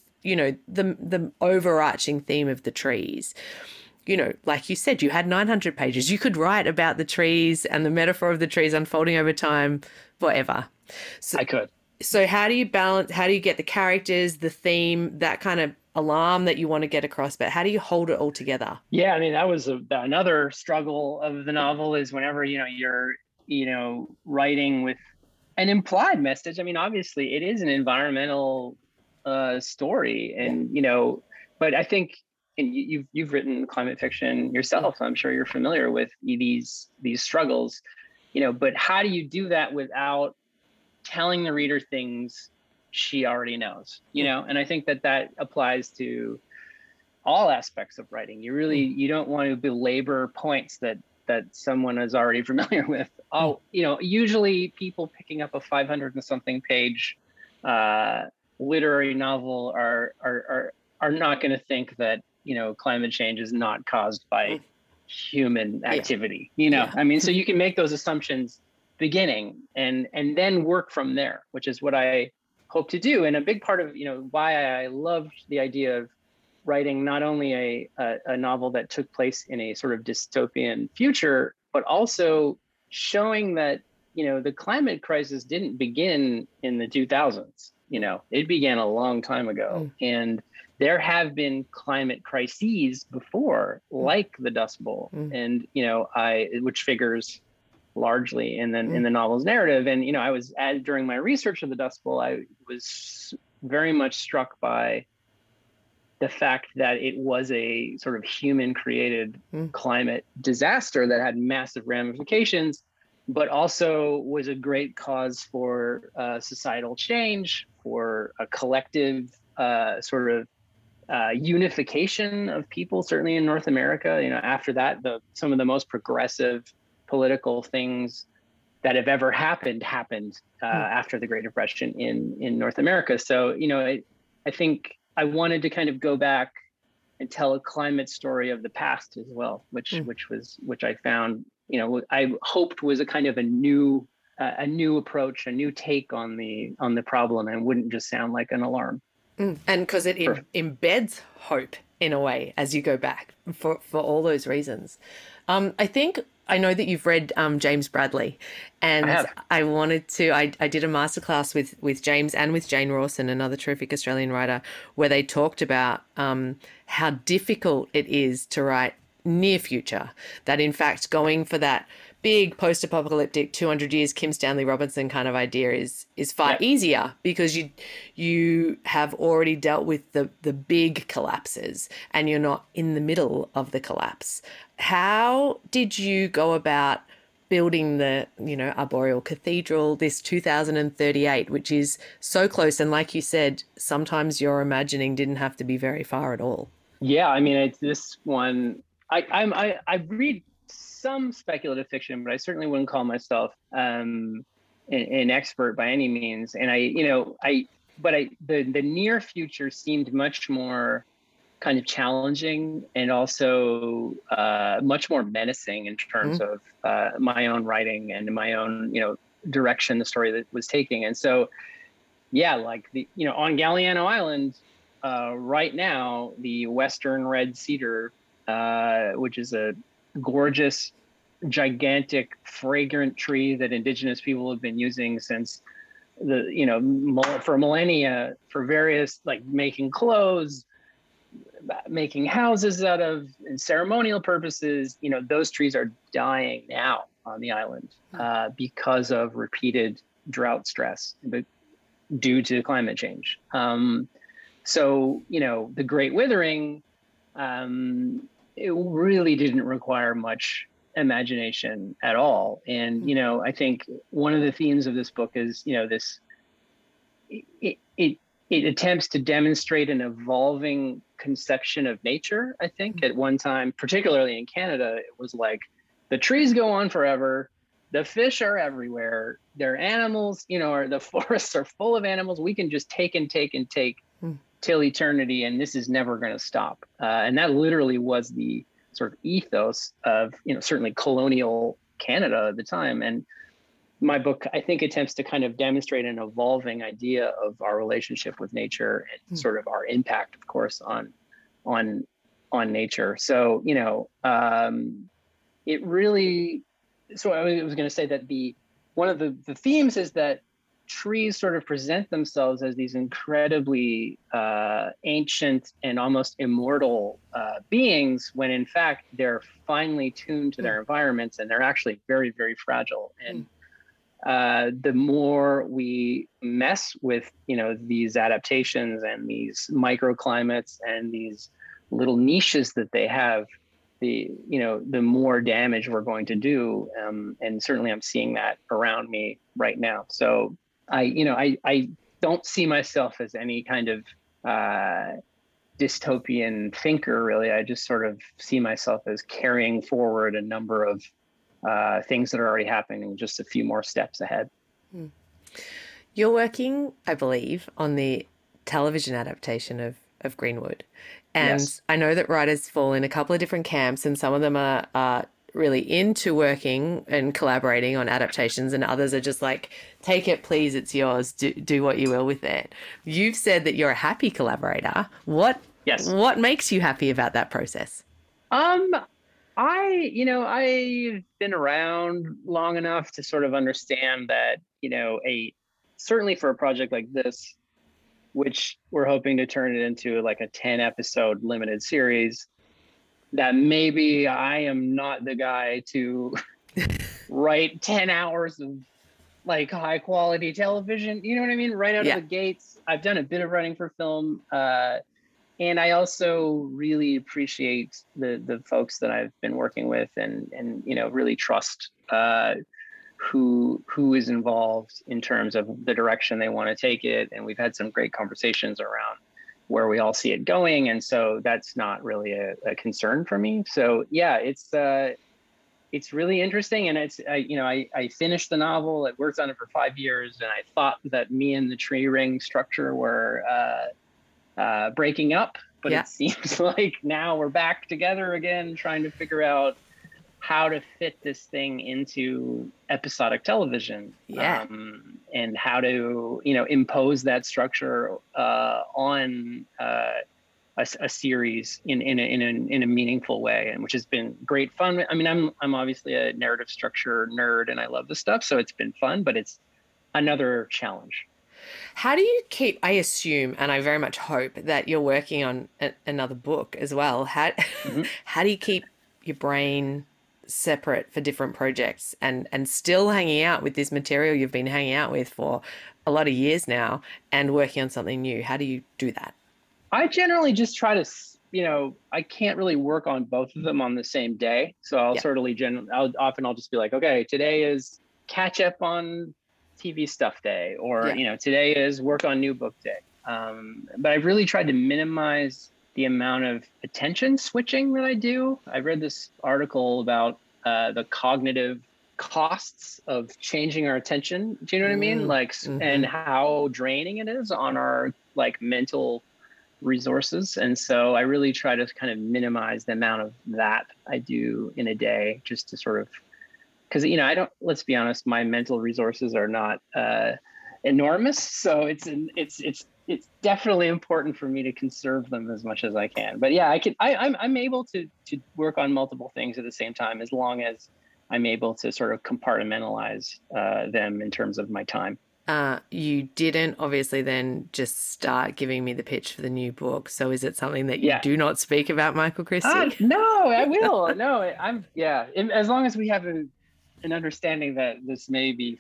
the overarching theme of the trees, like you said, you had 900 pages. You could write about the trees and the metaphor of the trees unfolding over time forever. So, I could. So how do you get the characters, the theme, that kind of alarm that you want to get across, but how do you hold it all together? Yeah, I mean, that was another struggle of the novel, is whenever, you're, writing with an implied message. I mean, obviously it is an environmental story, and, but I think, and you've written climate fiction yourself, so I'm sure you're familiar with these struggles, but how do you do that without telling the reader things she already knows, and I think that applies to all aspects of writing. You don't want to belabor points that someone is already familiar with. Usually people picking up a 500 and something page literary novel are not going to think that climate change is not caused by human activity. I mean, so you can make those assumptions beginning and then work from there, which is what I hope to do. And a big part of why I loved the idea of writing not only a novel that took place in a sort of dystopian future, but also showing that the climate crisis didn't begin in the 2000s. It began a long time ago, and there have been climate crises before, like the Dust Bowl, and which figures largely in the novel's narrative. And I was during my research of the Dust Bowl, I was very much struck by the fact that it was a sort of human-created climate disaster that had massive ramifications, but also was a great cause for societal change, for a collective sort of unification of people, certainly in North America. After that, some of the most progressive political things that have ever happened after the Great Depression in North America. So, I think I wanted to kind of go back and tell a climate story of the past as well, which I found, I hoped was a kind of a new approach, a new take on the problem, and wouldn't just sound like an alarm. And because it embeds hope in a way as you go back for all those reasons. I know that you've read James Bradley, and I did a masterclass with James and with Jane Rawson, another terrific Australian writer, where they talked about how difficult it is to write near future, that in fact going for that big post-apocalyptic 200 years Kim Stanley Robinson kind of idea is far easier, because you have already dealt with the big collapses and you're not in the middle of the collapse. How did you go about building the Arboreal Cathedral, this 2038, which is so close, and like you said, sometimes your imagining didn't have to be very far at all? Yeah, I mean, it's this one. I read some speculative fiction, but I certainly wouldn't call myself an expert by any means. And the near future seemed much more kind of challenging, and also much more menacing in terms of my own writing and my own direction the story that was taking. And so, yeah, like on Galliano Island right now, the Western red cedar, which is a gorgeous, gigantic, fragrant tree that indigenous people have been using since for millennia, for various, like, making clothes, making houses out of, and ceremonial purposes. Those trees are dying now on the island because of repeated drought stress due to climate change. So the Great Withering, it really didn't require much imagination at all. And, I think one of the themes of this book is, it attempts to demonstrate an evolving conception of nature. I think at one time, particularly in Canada, it was like the trees go on forever. The fish are everywhere. Their animals, the forests are full of animals. We can just take and take and take till eternity, and this is never going to stop. And that literally was the sort of ethos of, certainly colonial Canada at the time. And my book, I think, attempts to kind of demonstrate an evolving idea of our relationship with nature and sort of our impact, of course, on nature. So, it really. So I was going to say that one of the themes is that trees sort of present themselves as these incredibly ancient and almost immortal beings, when in fact they're finely tuned to their environments, and they're actually very, very fragile. And the more we mess with these adaptations and these microclimates and these little niches that they have, the more damage we're going to do. And certainly I'm seeing that around me right now. So I don't see myself as any kind of dystopian thinker, really. I just sort of see myself as carrying forward a number of things that are already happening, just a few more steps ahead. You're working, I believe, on the television adaptation of Greenwood. And yes. I know that writers fall in a couple of different camps, and some of them are really into working and collaborating on adaptations, and others are just like, take it, please, it's yours, do what you will with it. You've said that you're a happy collaborator. What makes you happy about that process? I've been around long enough to sort of understand that, certainly for a project like this, which we're hoping to turn it into like a 10 episode limited series, that maybe I am not the guy to write 10 hours of like high quality television. You know what I mean? Right out of the gates. I've done a bit of writing for film. And I also really appreciate the folks that I've been working with, and really trust who is involved in terms of the direction they want to take it. And we've had some great conversations around where we all see it going. And so that's not really a concern for me. So yeah, it's really interesting. And I finished the novel. I worked on it for 5 years, and I thought that me and the tree ring structure were breaking up, but it seems like now we're back together again, trying to figure out how to fit this thing into episodic television, and how to, impose that structure on a series in a meaningful way, and which has been great fun. I mean, I'm obviously a narrative structure nerd, and I love this stuff, so it's been fun, but it's another challenge. How do you keep, I assume, and I very much hope that you're working on another book as well. How do you keep your brain separate for different projects and still hanging out with this material you've been hanging out with for a lot of years now and working on something new? How do you do that? I generally just try to, I can't really work on both of them on the same day. So I'll I'll just be like, okay, today is catch up on TV stuff day, or, today is work on new book day. But I've really tried to minimize the amount of attention switching that I do. I read this article about the cognitive costs of changing our attention. Do you know what I mean? Like, and how draining it is on our mental resources. And so I really try to kind of minimize the amount of that I do in a day, just to sort of, because let's be honest, my mental resources are not enormous. So it's definitely important for me to conserve them as much as I can. But yeah, I'm able to work on multiple things at the same time, as long as I'm able to sort of compartmentalize them in terms of my time. You didn't obviously then just start giving me the pitch for the new book. So is it something that you do not speak about, Michael Christie? No, I will. No, as long as we have an understanding that this may be,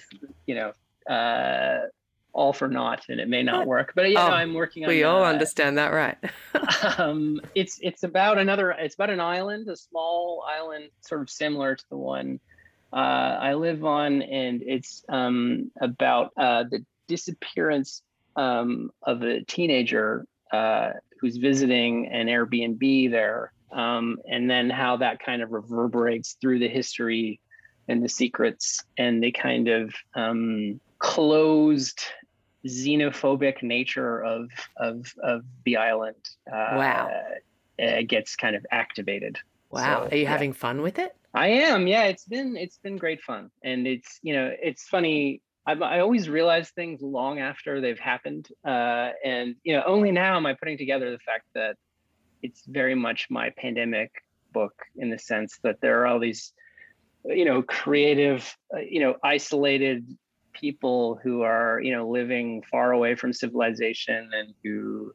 all for naught, and it may not work. But I'm working on. We all understand that, right? It's about an island, a small island, sort of similar to the one I live on, and it's about the disappearance of a teenager who's visiting an Airbnb there, and then how that kind of reverberates through the history and the secrets and the kind of closed xenophobic nature of the island. Gets kind of activated. Wow. So, are you having fun with it? I am. Yeah, it's been great fun. And it's, it's funny. I always realize things long after they've happened. And, only now am I putting together the fact that it's very much my pandemic book, in the sense that there are all these, creative, isolated people who are, living far away from civilization, and who,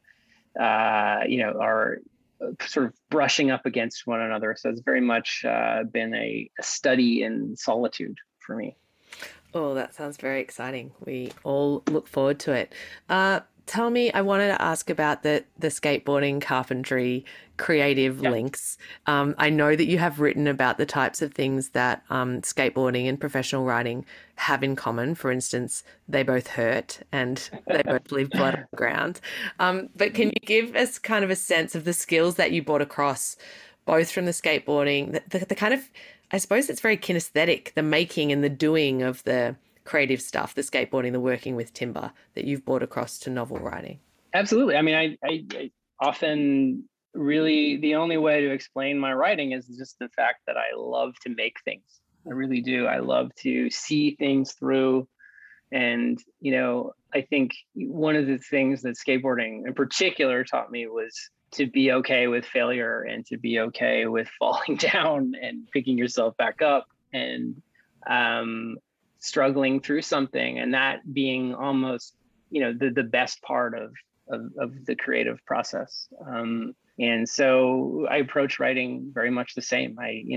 are sort of brushing up against one another. So it's very much been a study in solitude for me. Oh, that sounds very exciting. We all look forward to it. Tell me, I wanted to ask about the skateboarding, carpentry, creative links. I know that you have written about the types of things that skateboarding and professional riding have in common. For instance, they both hurt and they both leave blood on the ground. But can you give us kind of a sense of the skills that you brought across, both from the skateboarding, the kind of, I suppose it's very kinesthetic, the making and the doing of the creative stuff, the skateboarding, the working with timber, that you've brought across to novel writing? Absolutely. I mean, I often really, the only way to explain my writing is just the fact that I love to make things. I really do. I love to see things through. And, I think one of the things that skateboarding in particular taught me was to be okay with failure, and to be okay with falling down and picking yourself back up, and struggling through something, and that being almost, the best part of the creative process. And so I approach writing very much the same.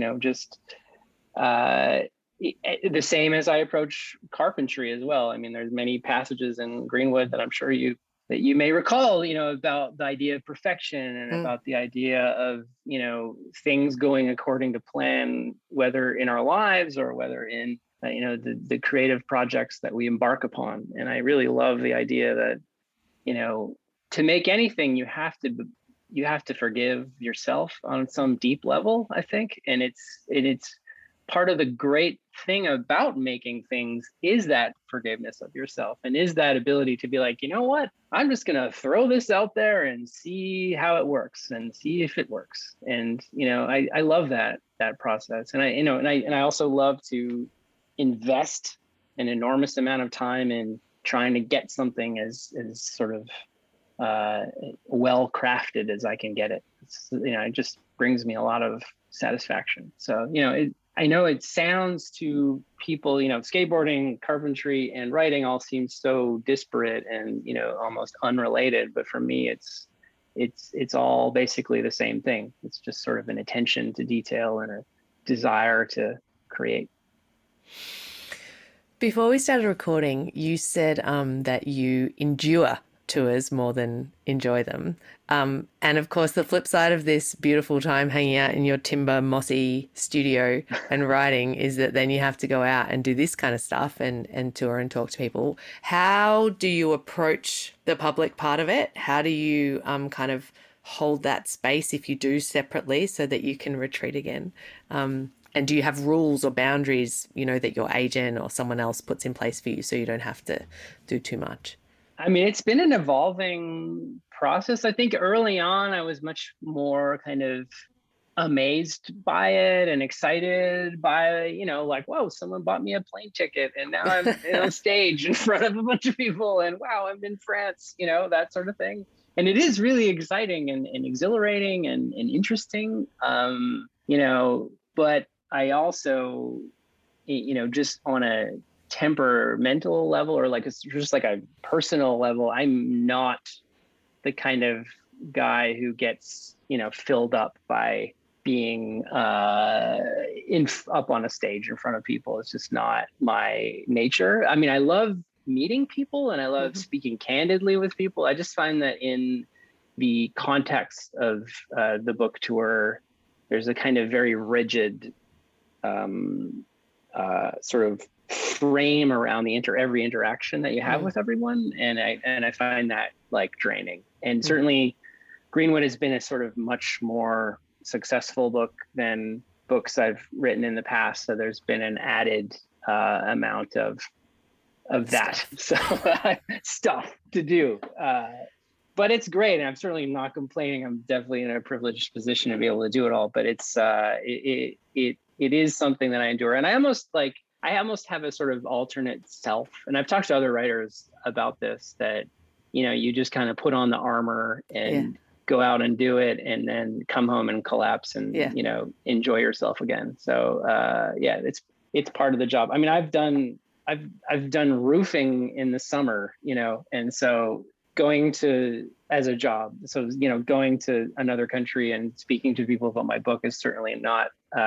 The same as I approach carpentry as well. I mean, there's many passages in Greenwood that I'm sure you may recall, about the idea of perfection, and about the idea of, things going according to plan, whether in our lives or whether in, the creative projects that we embark upon. And I really love the idea that, to make anything, you have to forgive yourself on some deep level, I think. And it's part of the great thing about making things is that forgiveness of yourself, and is that ability to be like, you know what, I'm just going to throw this out there and see how it works and see if it works. And, I love that process. And I also love to invest an enormous amount of time in trying to get something as sort of well crafted as I can get it. It just brings me a lot of satisfaction. So, I know it sounds to people, skateboarding, carpentry, and writing all seem so disparate and, almost unrelated. But for me, it's all basically the same thing. It's just sort of an attention to detail and a desire to create. Before we started recording, you said that you endure tours more than enjoy them. And of course, the flip side of this beautiful time hanging out in your timber mossy studio and writing is that then you have to go out and do this kind of stuff and tour and talk to people. How do you approach the public part of it? How do you kind of hold that space if you do separately so that you can retreat again? And do you have rules or boundaries, that your agent or someone else puts in place for you so you don't have to do too much? I mean, it's been an evolving process. I think early on, I was much more kind of amazed by it and excited by, like, whoa, someone bought me a plane ticket and now I'm on stage in front of a bunch of people and wow, I'm in France, that sort of thing. And it is really exciting and exhilarating and interesting, but I also, just on a temperamental level or like it's just like a personal level, I'm not the kind of guy who gets filled up by being up on a stage in front of people. It's just not my nature. I mean, I love meeting people and I love speaking candidly with people. I just find that in the context of the book tour, there's a kind of very rigid sort of frame around every interaction that you have with everyone, and I find that like draining. And certainly Greenwood has been a sort of much more successful book than books I've written in the past, so there's been an added amount of that stuff to do, but it's great, and I'm certainly not complaining. I'm definitely in a privileged position to be able to do it all, but it's it is something that I endure. And I almost have a sort of alternate self. And I've talked to other writers about this, that, you just kind of put on the armor and go out and do it and then come home and collapse and, enjoy yourself again. So, it's part of the job. I mean, I've done roofing in the summer, and so going to another country and speaking to people about my book is certainly not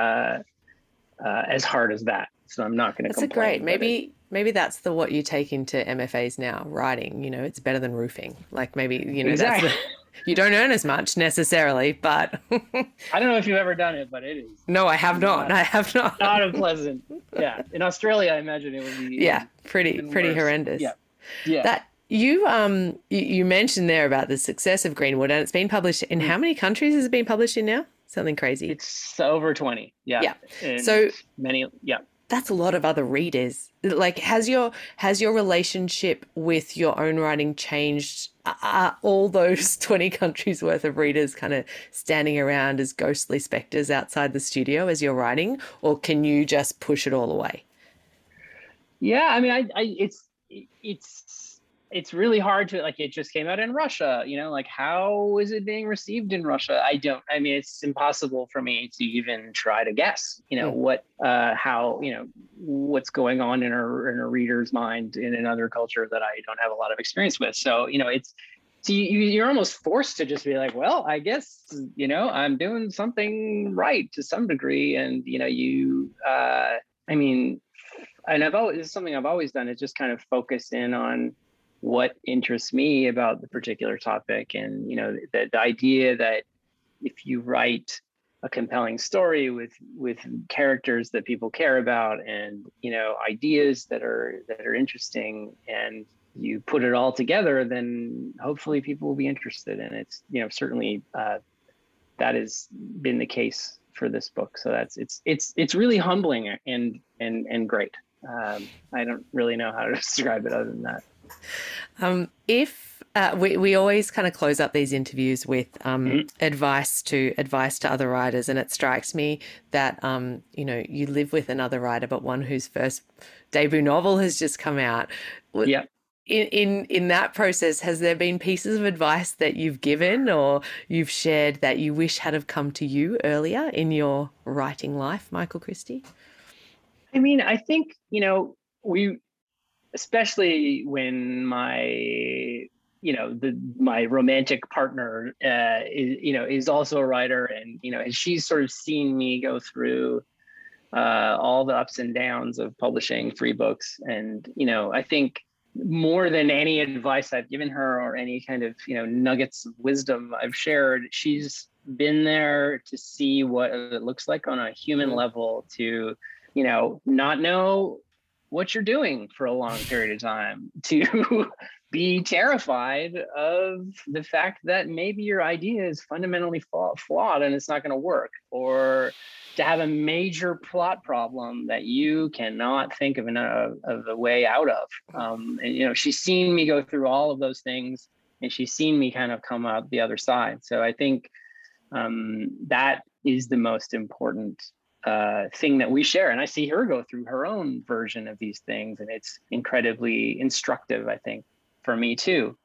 as hard as that. So I'm not going to complain. That's great. Maybe that's what you take into MFAs now, writing. It's better than roofing. Like maybe, exactly. You don't earn as much necessarily, but I don't know if you've ever done it, but it is. No, I have not. Not unpleasant. Yeah. In Australia, I imagine it would be pretty horrendous. Yeah. Yeah. That you mentioned there about the success of Greenwood, and it's been published in how many countries has it been published in now? Something crazy. It's over 20. Yeah. Yeah. And so many. Yeah. That's a lot of other readers. Like, has your relationship with your own writing changed? Are all those 20 countries worth of readers kind of standing around as ghostly specters outside the studio as you're writing, or can you just push it all away? Yeah, I mean, it's really hard to, like, it just came out in Russia, like, how is it being received in Russia? I mean, it's impossible for me to even try to guess, what's going on in a reader's mind in another culture that I don't have a lot of experience with. So, you're almost forced to just be like, well, I guess, I'm doing something right to some degree. And, it's something I've always done, is just kind of focus in on what interests me about the particular topic. And, the idea that if you write a compelling story with characters that people care about and, ideas that are interesting and you put it all together, then hopefully people will be interested. And it's, certainly that has been the case for this book. So it's really humbling and great. I don't really know how to describe it other than that. If we always kind of close up these interviews with advice to other writers, and it strikes me that you live with another writer, but one whose first debut novel has just come out. Yeah. In that process, has there been pieces of advice that you've given or you've shared that you wish had have come to you earlier in your writing life, Michael Christie? I mean, I think, we, especially when my romantic partner is also a writer, and she's sort of seen me go through all the ups and downs of publishing 3 books. And, I think more than any advice I've given her or any kind of, nuggets of wisdom I've shared, she's been there to see what it looks like on a human level to, not know what you're doing for a long period of time, to be terrified of the fact that maybe your idea is fundamentally flawed and it's not going to work, or to have a major plot problem that you cannot think of a way out of. And, she's seen me go through all of those things, and she's seen me kind of come out the other side. So I think that is the most important thing that we share. And I see her go through her own version of these things, and it's incredibly instructive, I think, for me too.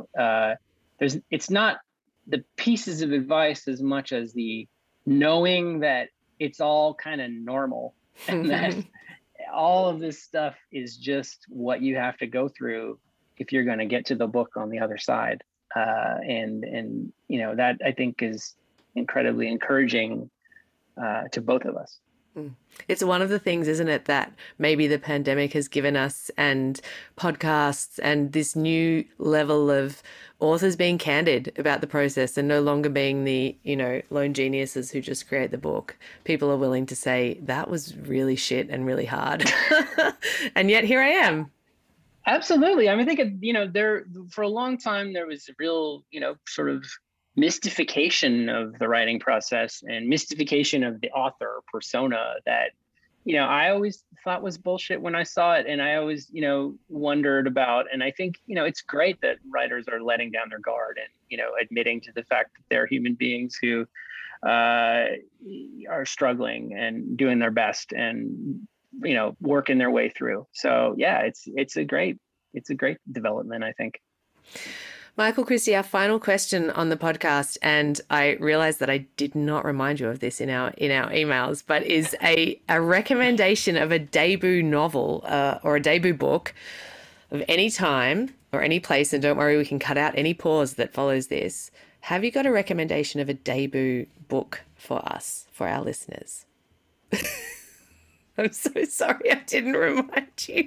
It's not the pieces of advice as much as the knowing that it's all kind of normal and that all of this stuff is just what you have to go through if you're going to get to the book on the other side. And that I think is incredibly encouraging to both of us. It's one of the things, isn't it, that maybe the pandemic has given us, and podcasts and this new level of authors being candid about the process and no longer being the, lone geniuses who just create the book. People are willing to say that was really shit and really hard. And yet here I am. Absolutely. I mean, I think, there for a long time, there was a real, sort of mystification of the writing process and mystification of the author persona that, I always thought was bullshit when I saw it. And I always, wondered about, and I think, it's great that writers are letting down their guard and, admitting to the fact that they're human beings who are struggling and doing their best and, working their way through. So yeah, it's a great development, I think. Michael Christie, our final question on the podcast, and I realized that I did not remind you of this in our emails, but is a recommendation of a debut novel or a debut book of any time or any place, and don't worry, we can cut out any pause that follows this. Have you got a recommendation of a debut book for us, for our listeners? I'm so sorry I didn't remind you.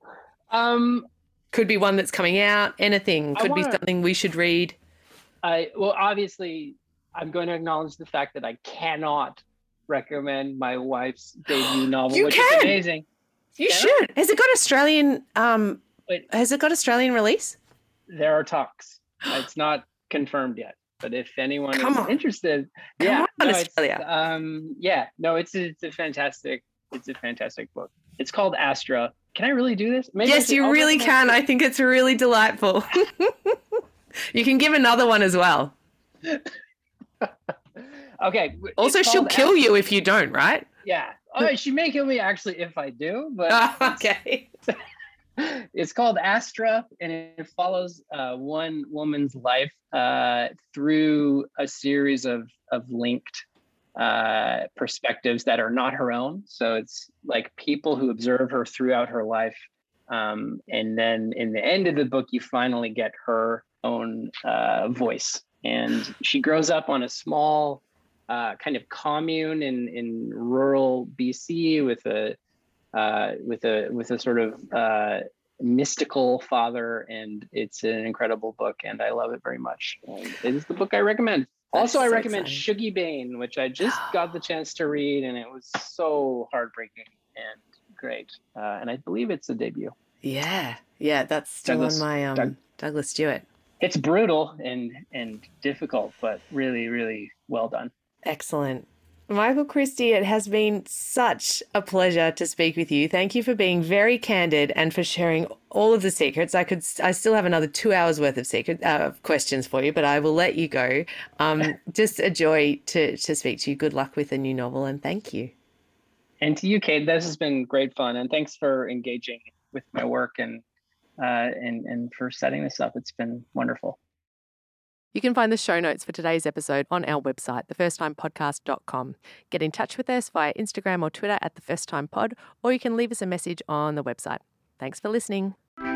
Could be one that's coming out, anything. Could be something we should read. Well, obviously, I'm going to acknowledge the fact that I cannot recommend my wife's debut novel, which is amazing. You should. Has it got Australian? Has it got Australian release? There are talks. It's not confirmed yet, but if anyone is interested, Australia. It's a fantastic book. It's called Astra. Can I really do this? Maybe yes, you really can. I think it's really delightful. You can give another one as well. Okay. Also, she'll kill you if you don't, right? Yeah. Oh, she may kill me actually if I do, but okay. It's called Astra, and it follows one woman's life through a series of linked perspectives that are not her own. So it's like people who observe her throughout her life. And then in the end of the book, you finally get her own voice. And she grows up on a small kind of commune in rural BC with a sort of mystical father. And it's an incredible book, and I love it very much. And it is the book I recommend. Also, I recommend Shuggie Bain, which I just got the chance to read, and it was so heartbreaking and great. And I believe it's a debut. Yeah. Yeah, that's still on my Douglas Stewart. It's brutal and difficult, but really, really well done. Excellent. Michael Christie, it has been such a pleasure to speak with you. Thank you for being very candid and for sharing all of the secrets. I still have another 2 hours worth of questions for you, but I will let you go. Just a joy to speak to you. Good luck with the new novel, and thank you. And to you, Kate, this has been great fun, and thanks for engaging with my work and for setting this up. It's been wonderful. You can find the show notes for today's episode on our website, thefirsttimepodcast.com. Get in touch with us via Instagram or Twitter at thefirsttimepod, or you can leave us a message on the website. Thanks for listening.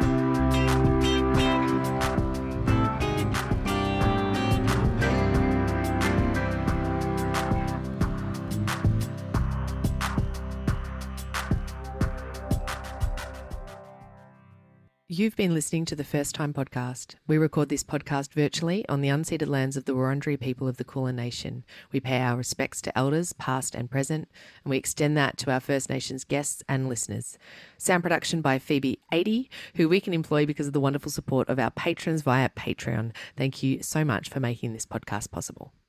You've been listening to the First Time Podcast. We record this podcast virtually on the unceded lands of the Wurundjeri people of the Kulin Nation. We pay our respects to elders, past and present, and we extend that to our First Nations guests and listeners. Sound production by Phoebe 80, who we can employ because of the wonderful support of our patrons via Patreon. Thank you so much for making this podcast possible.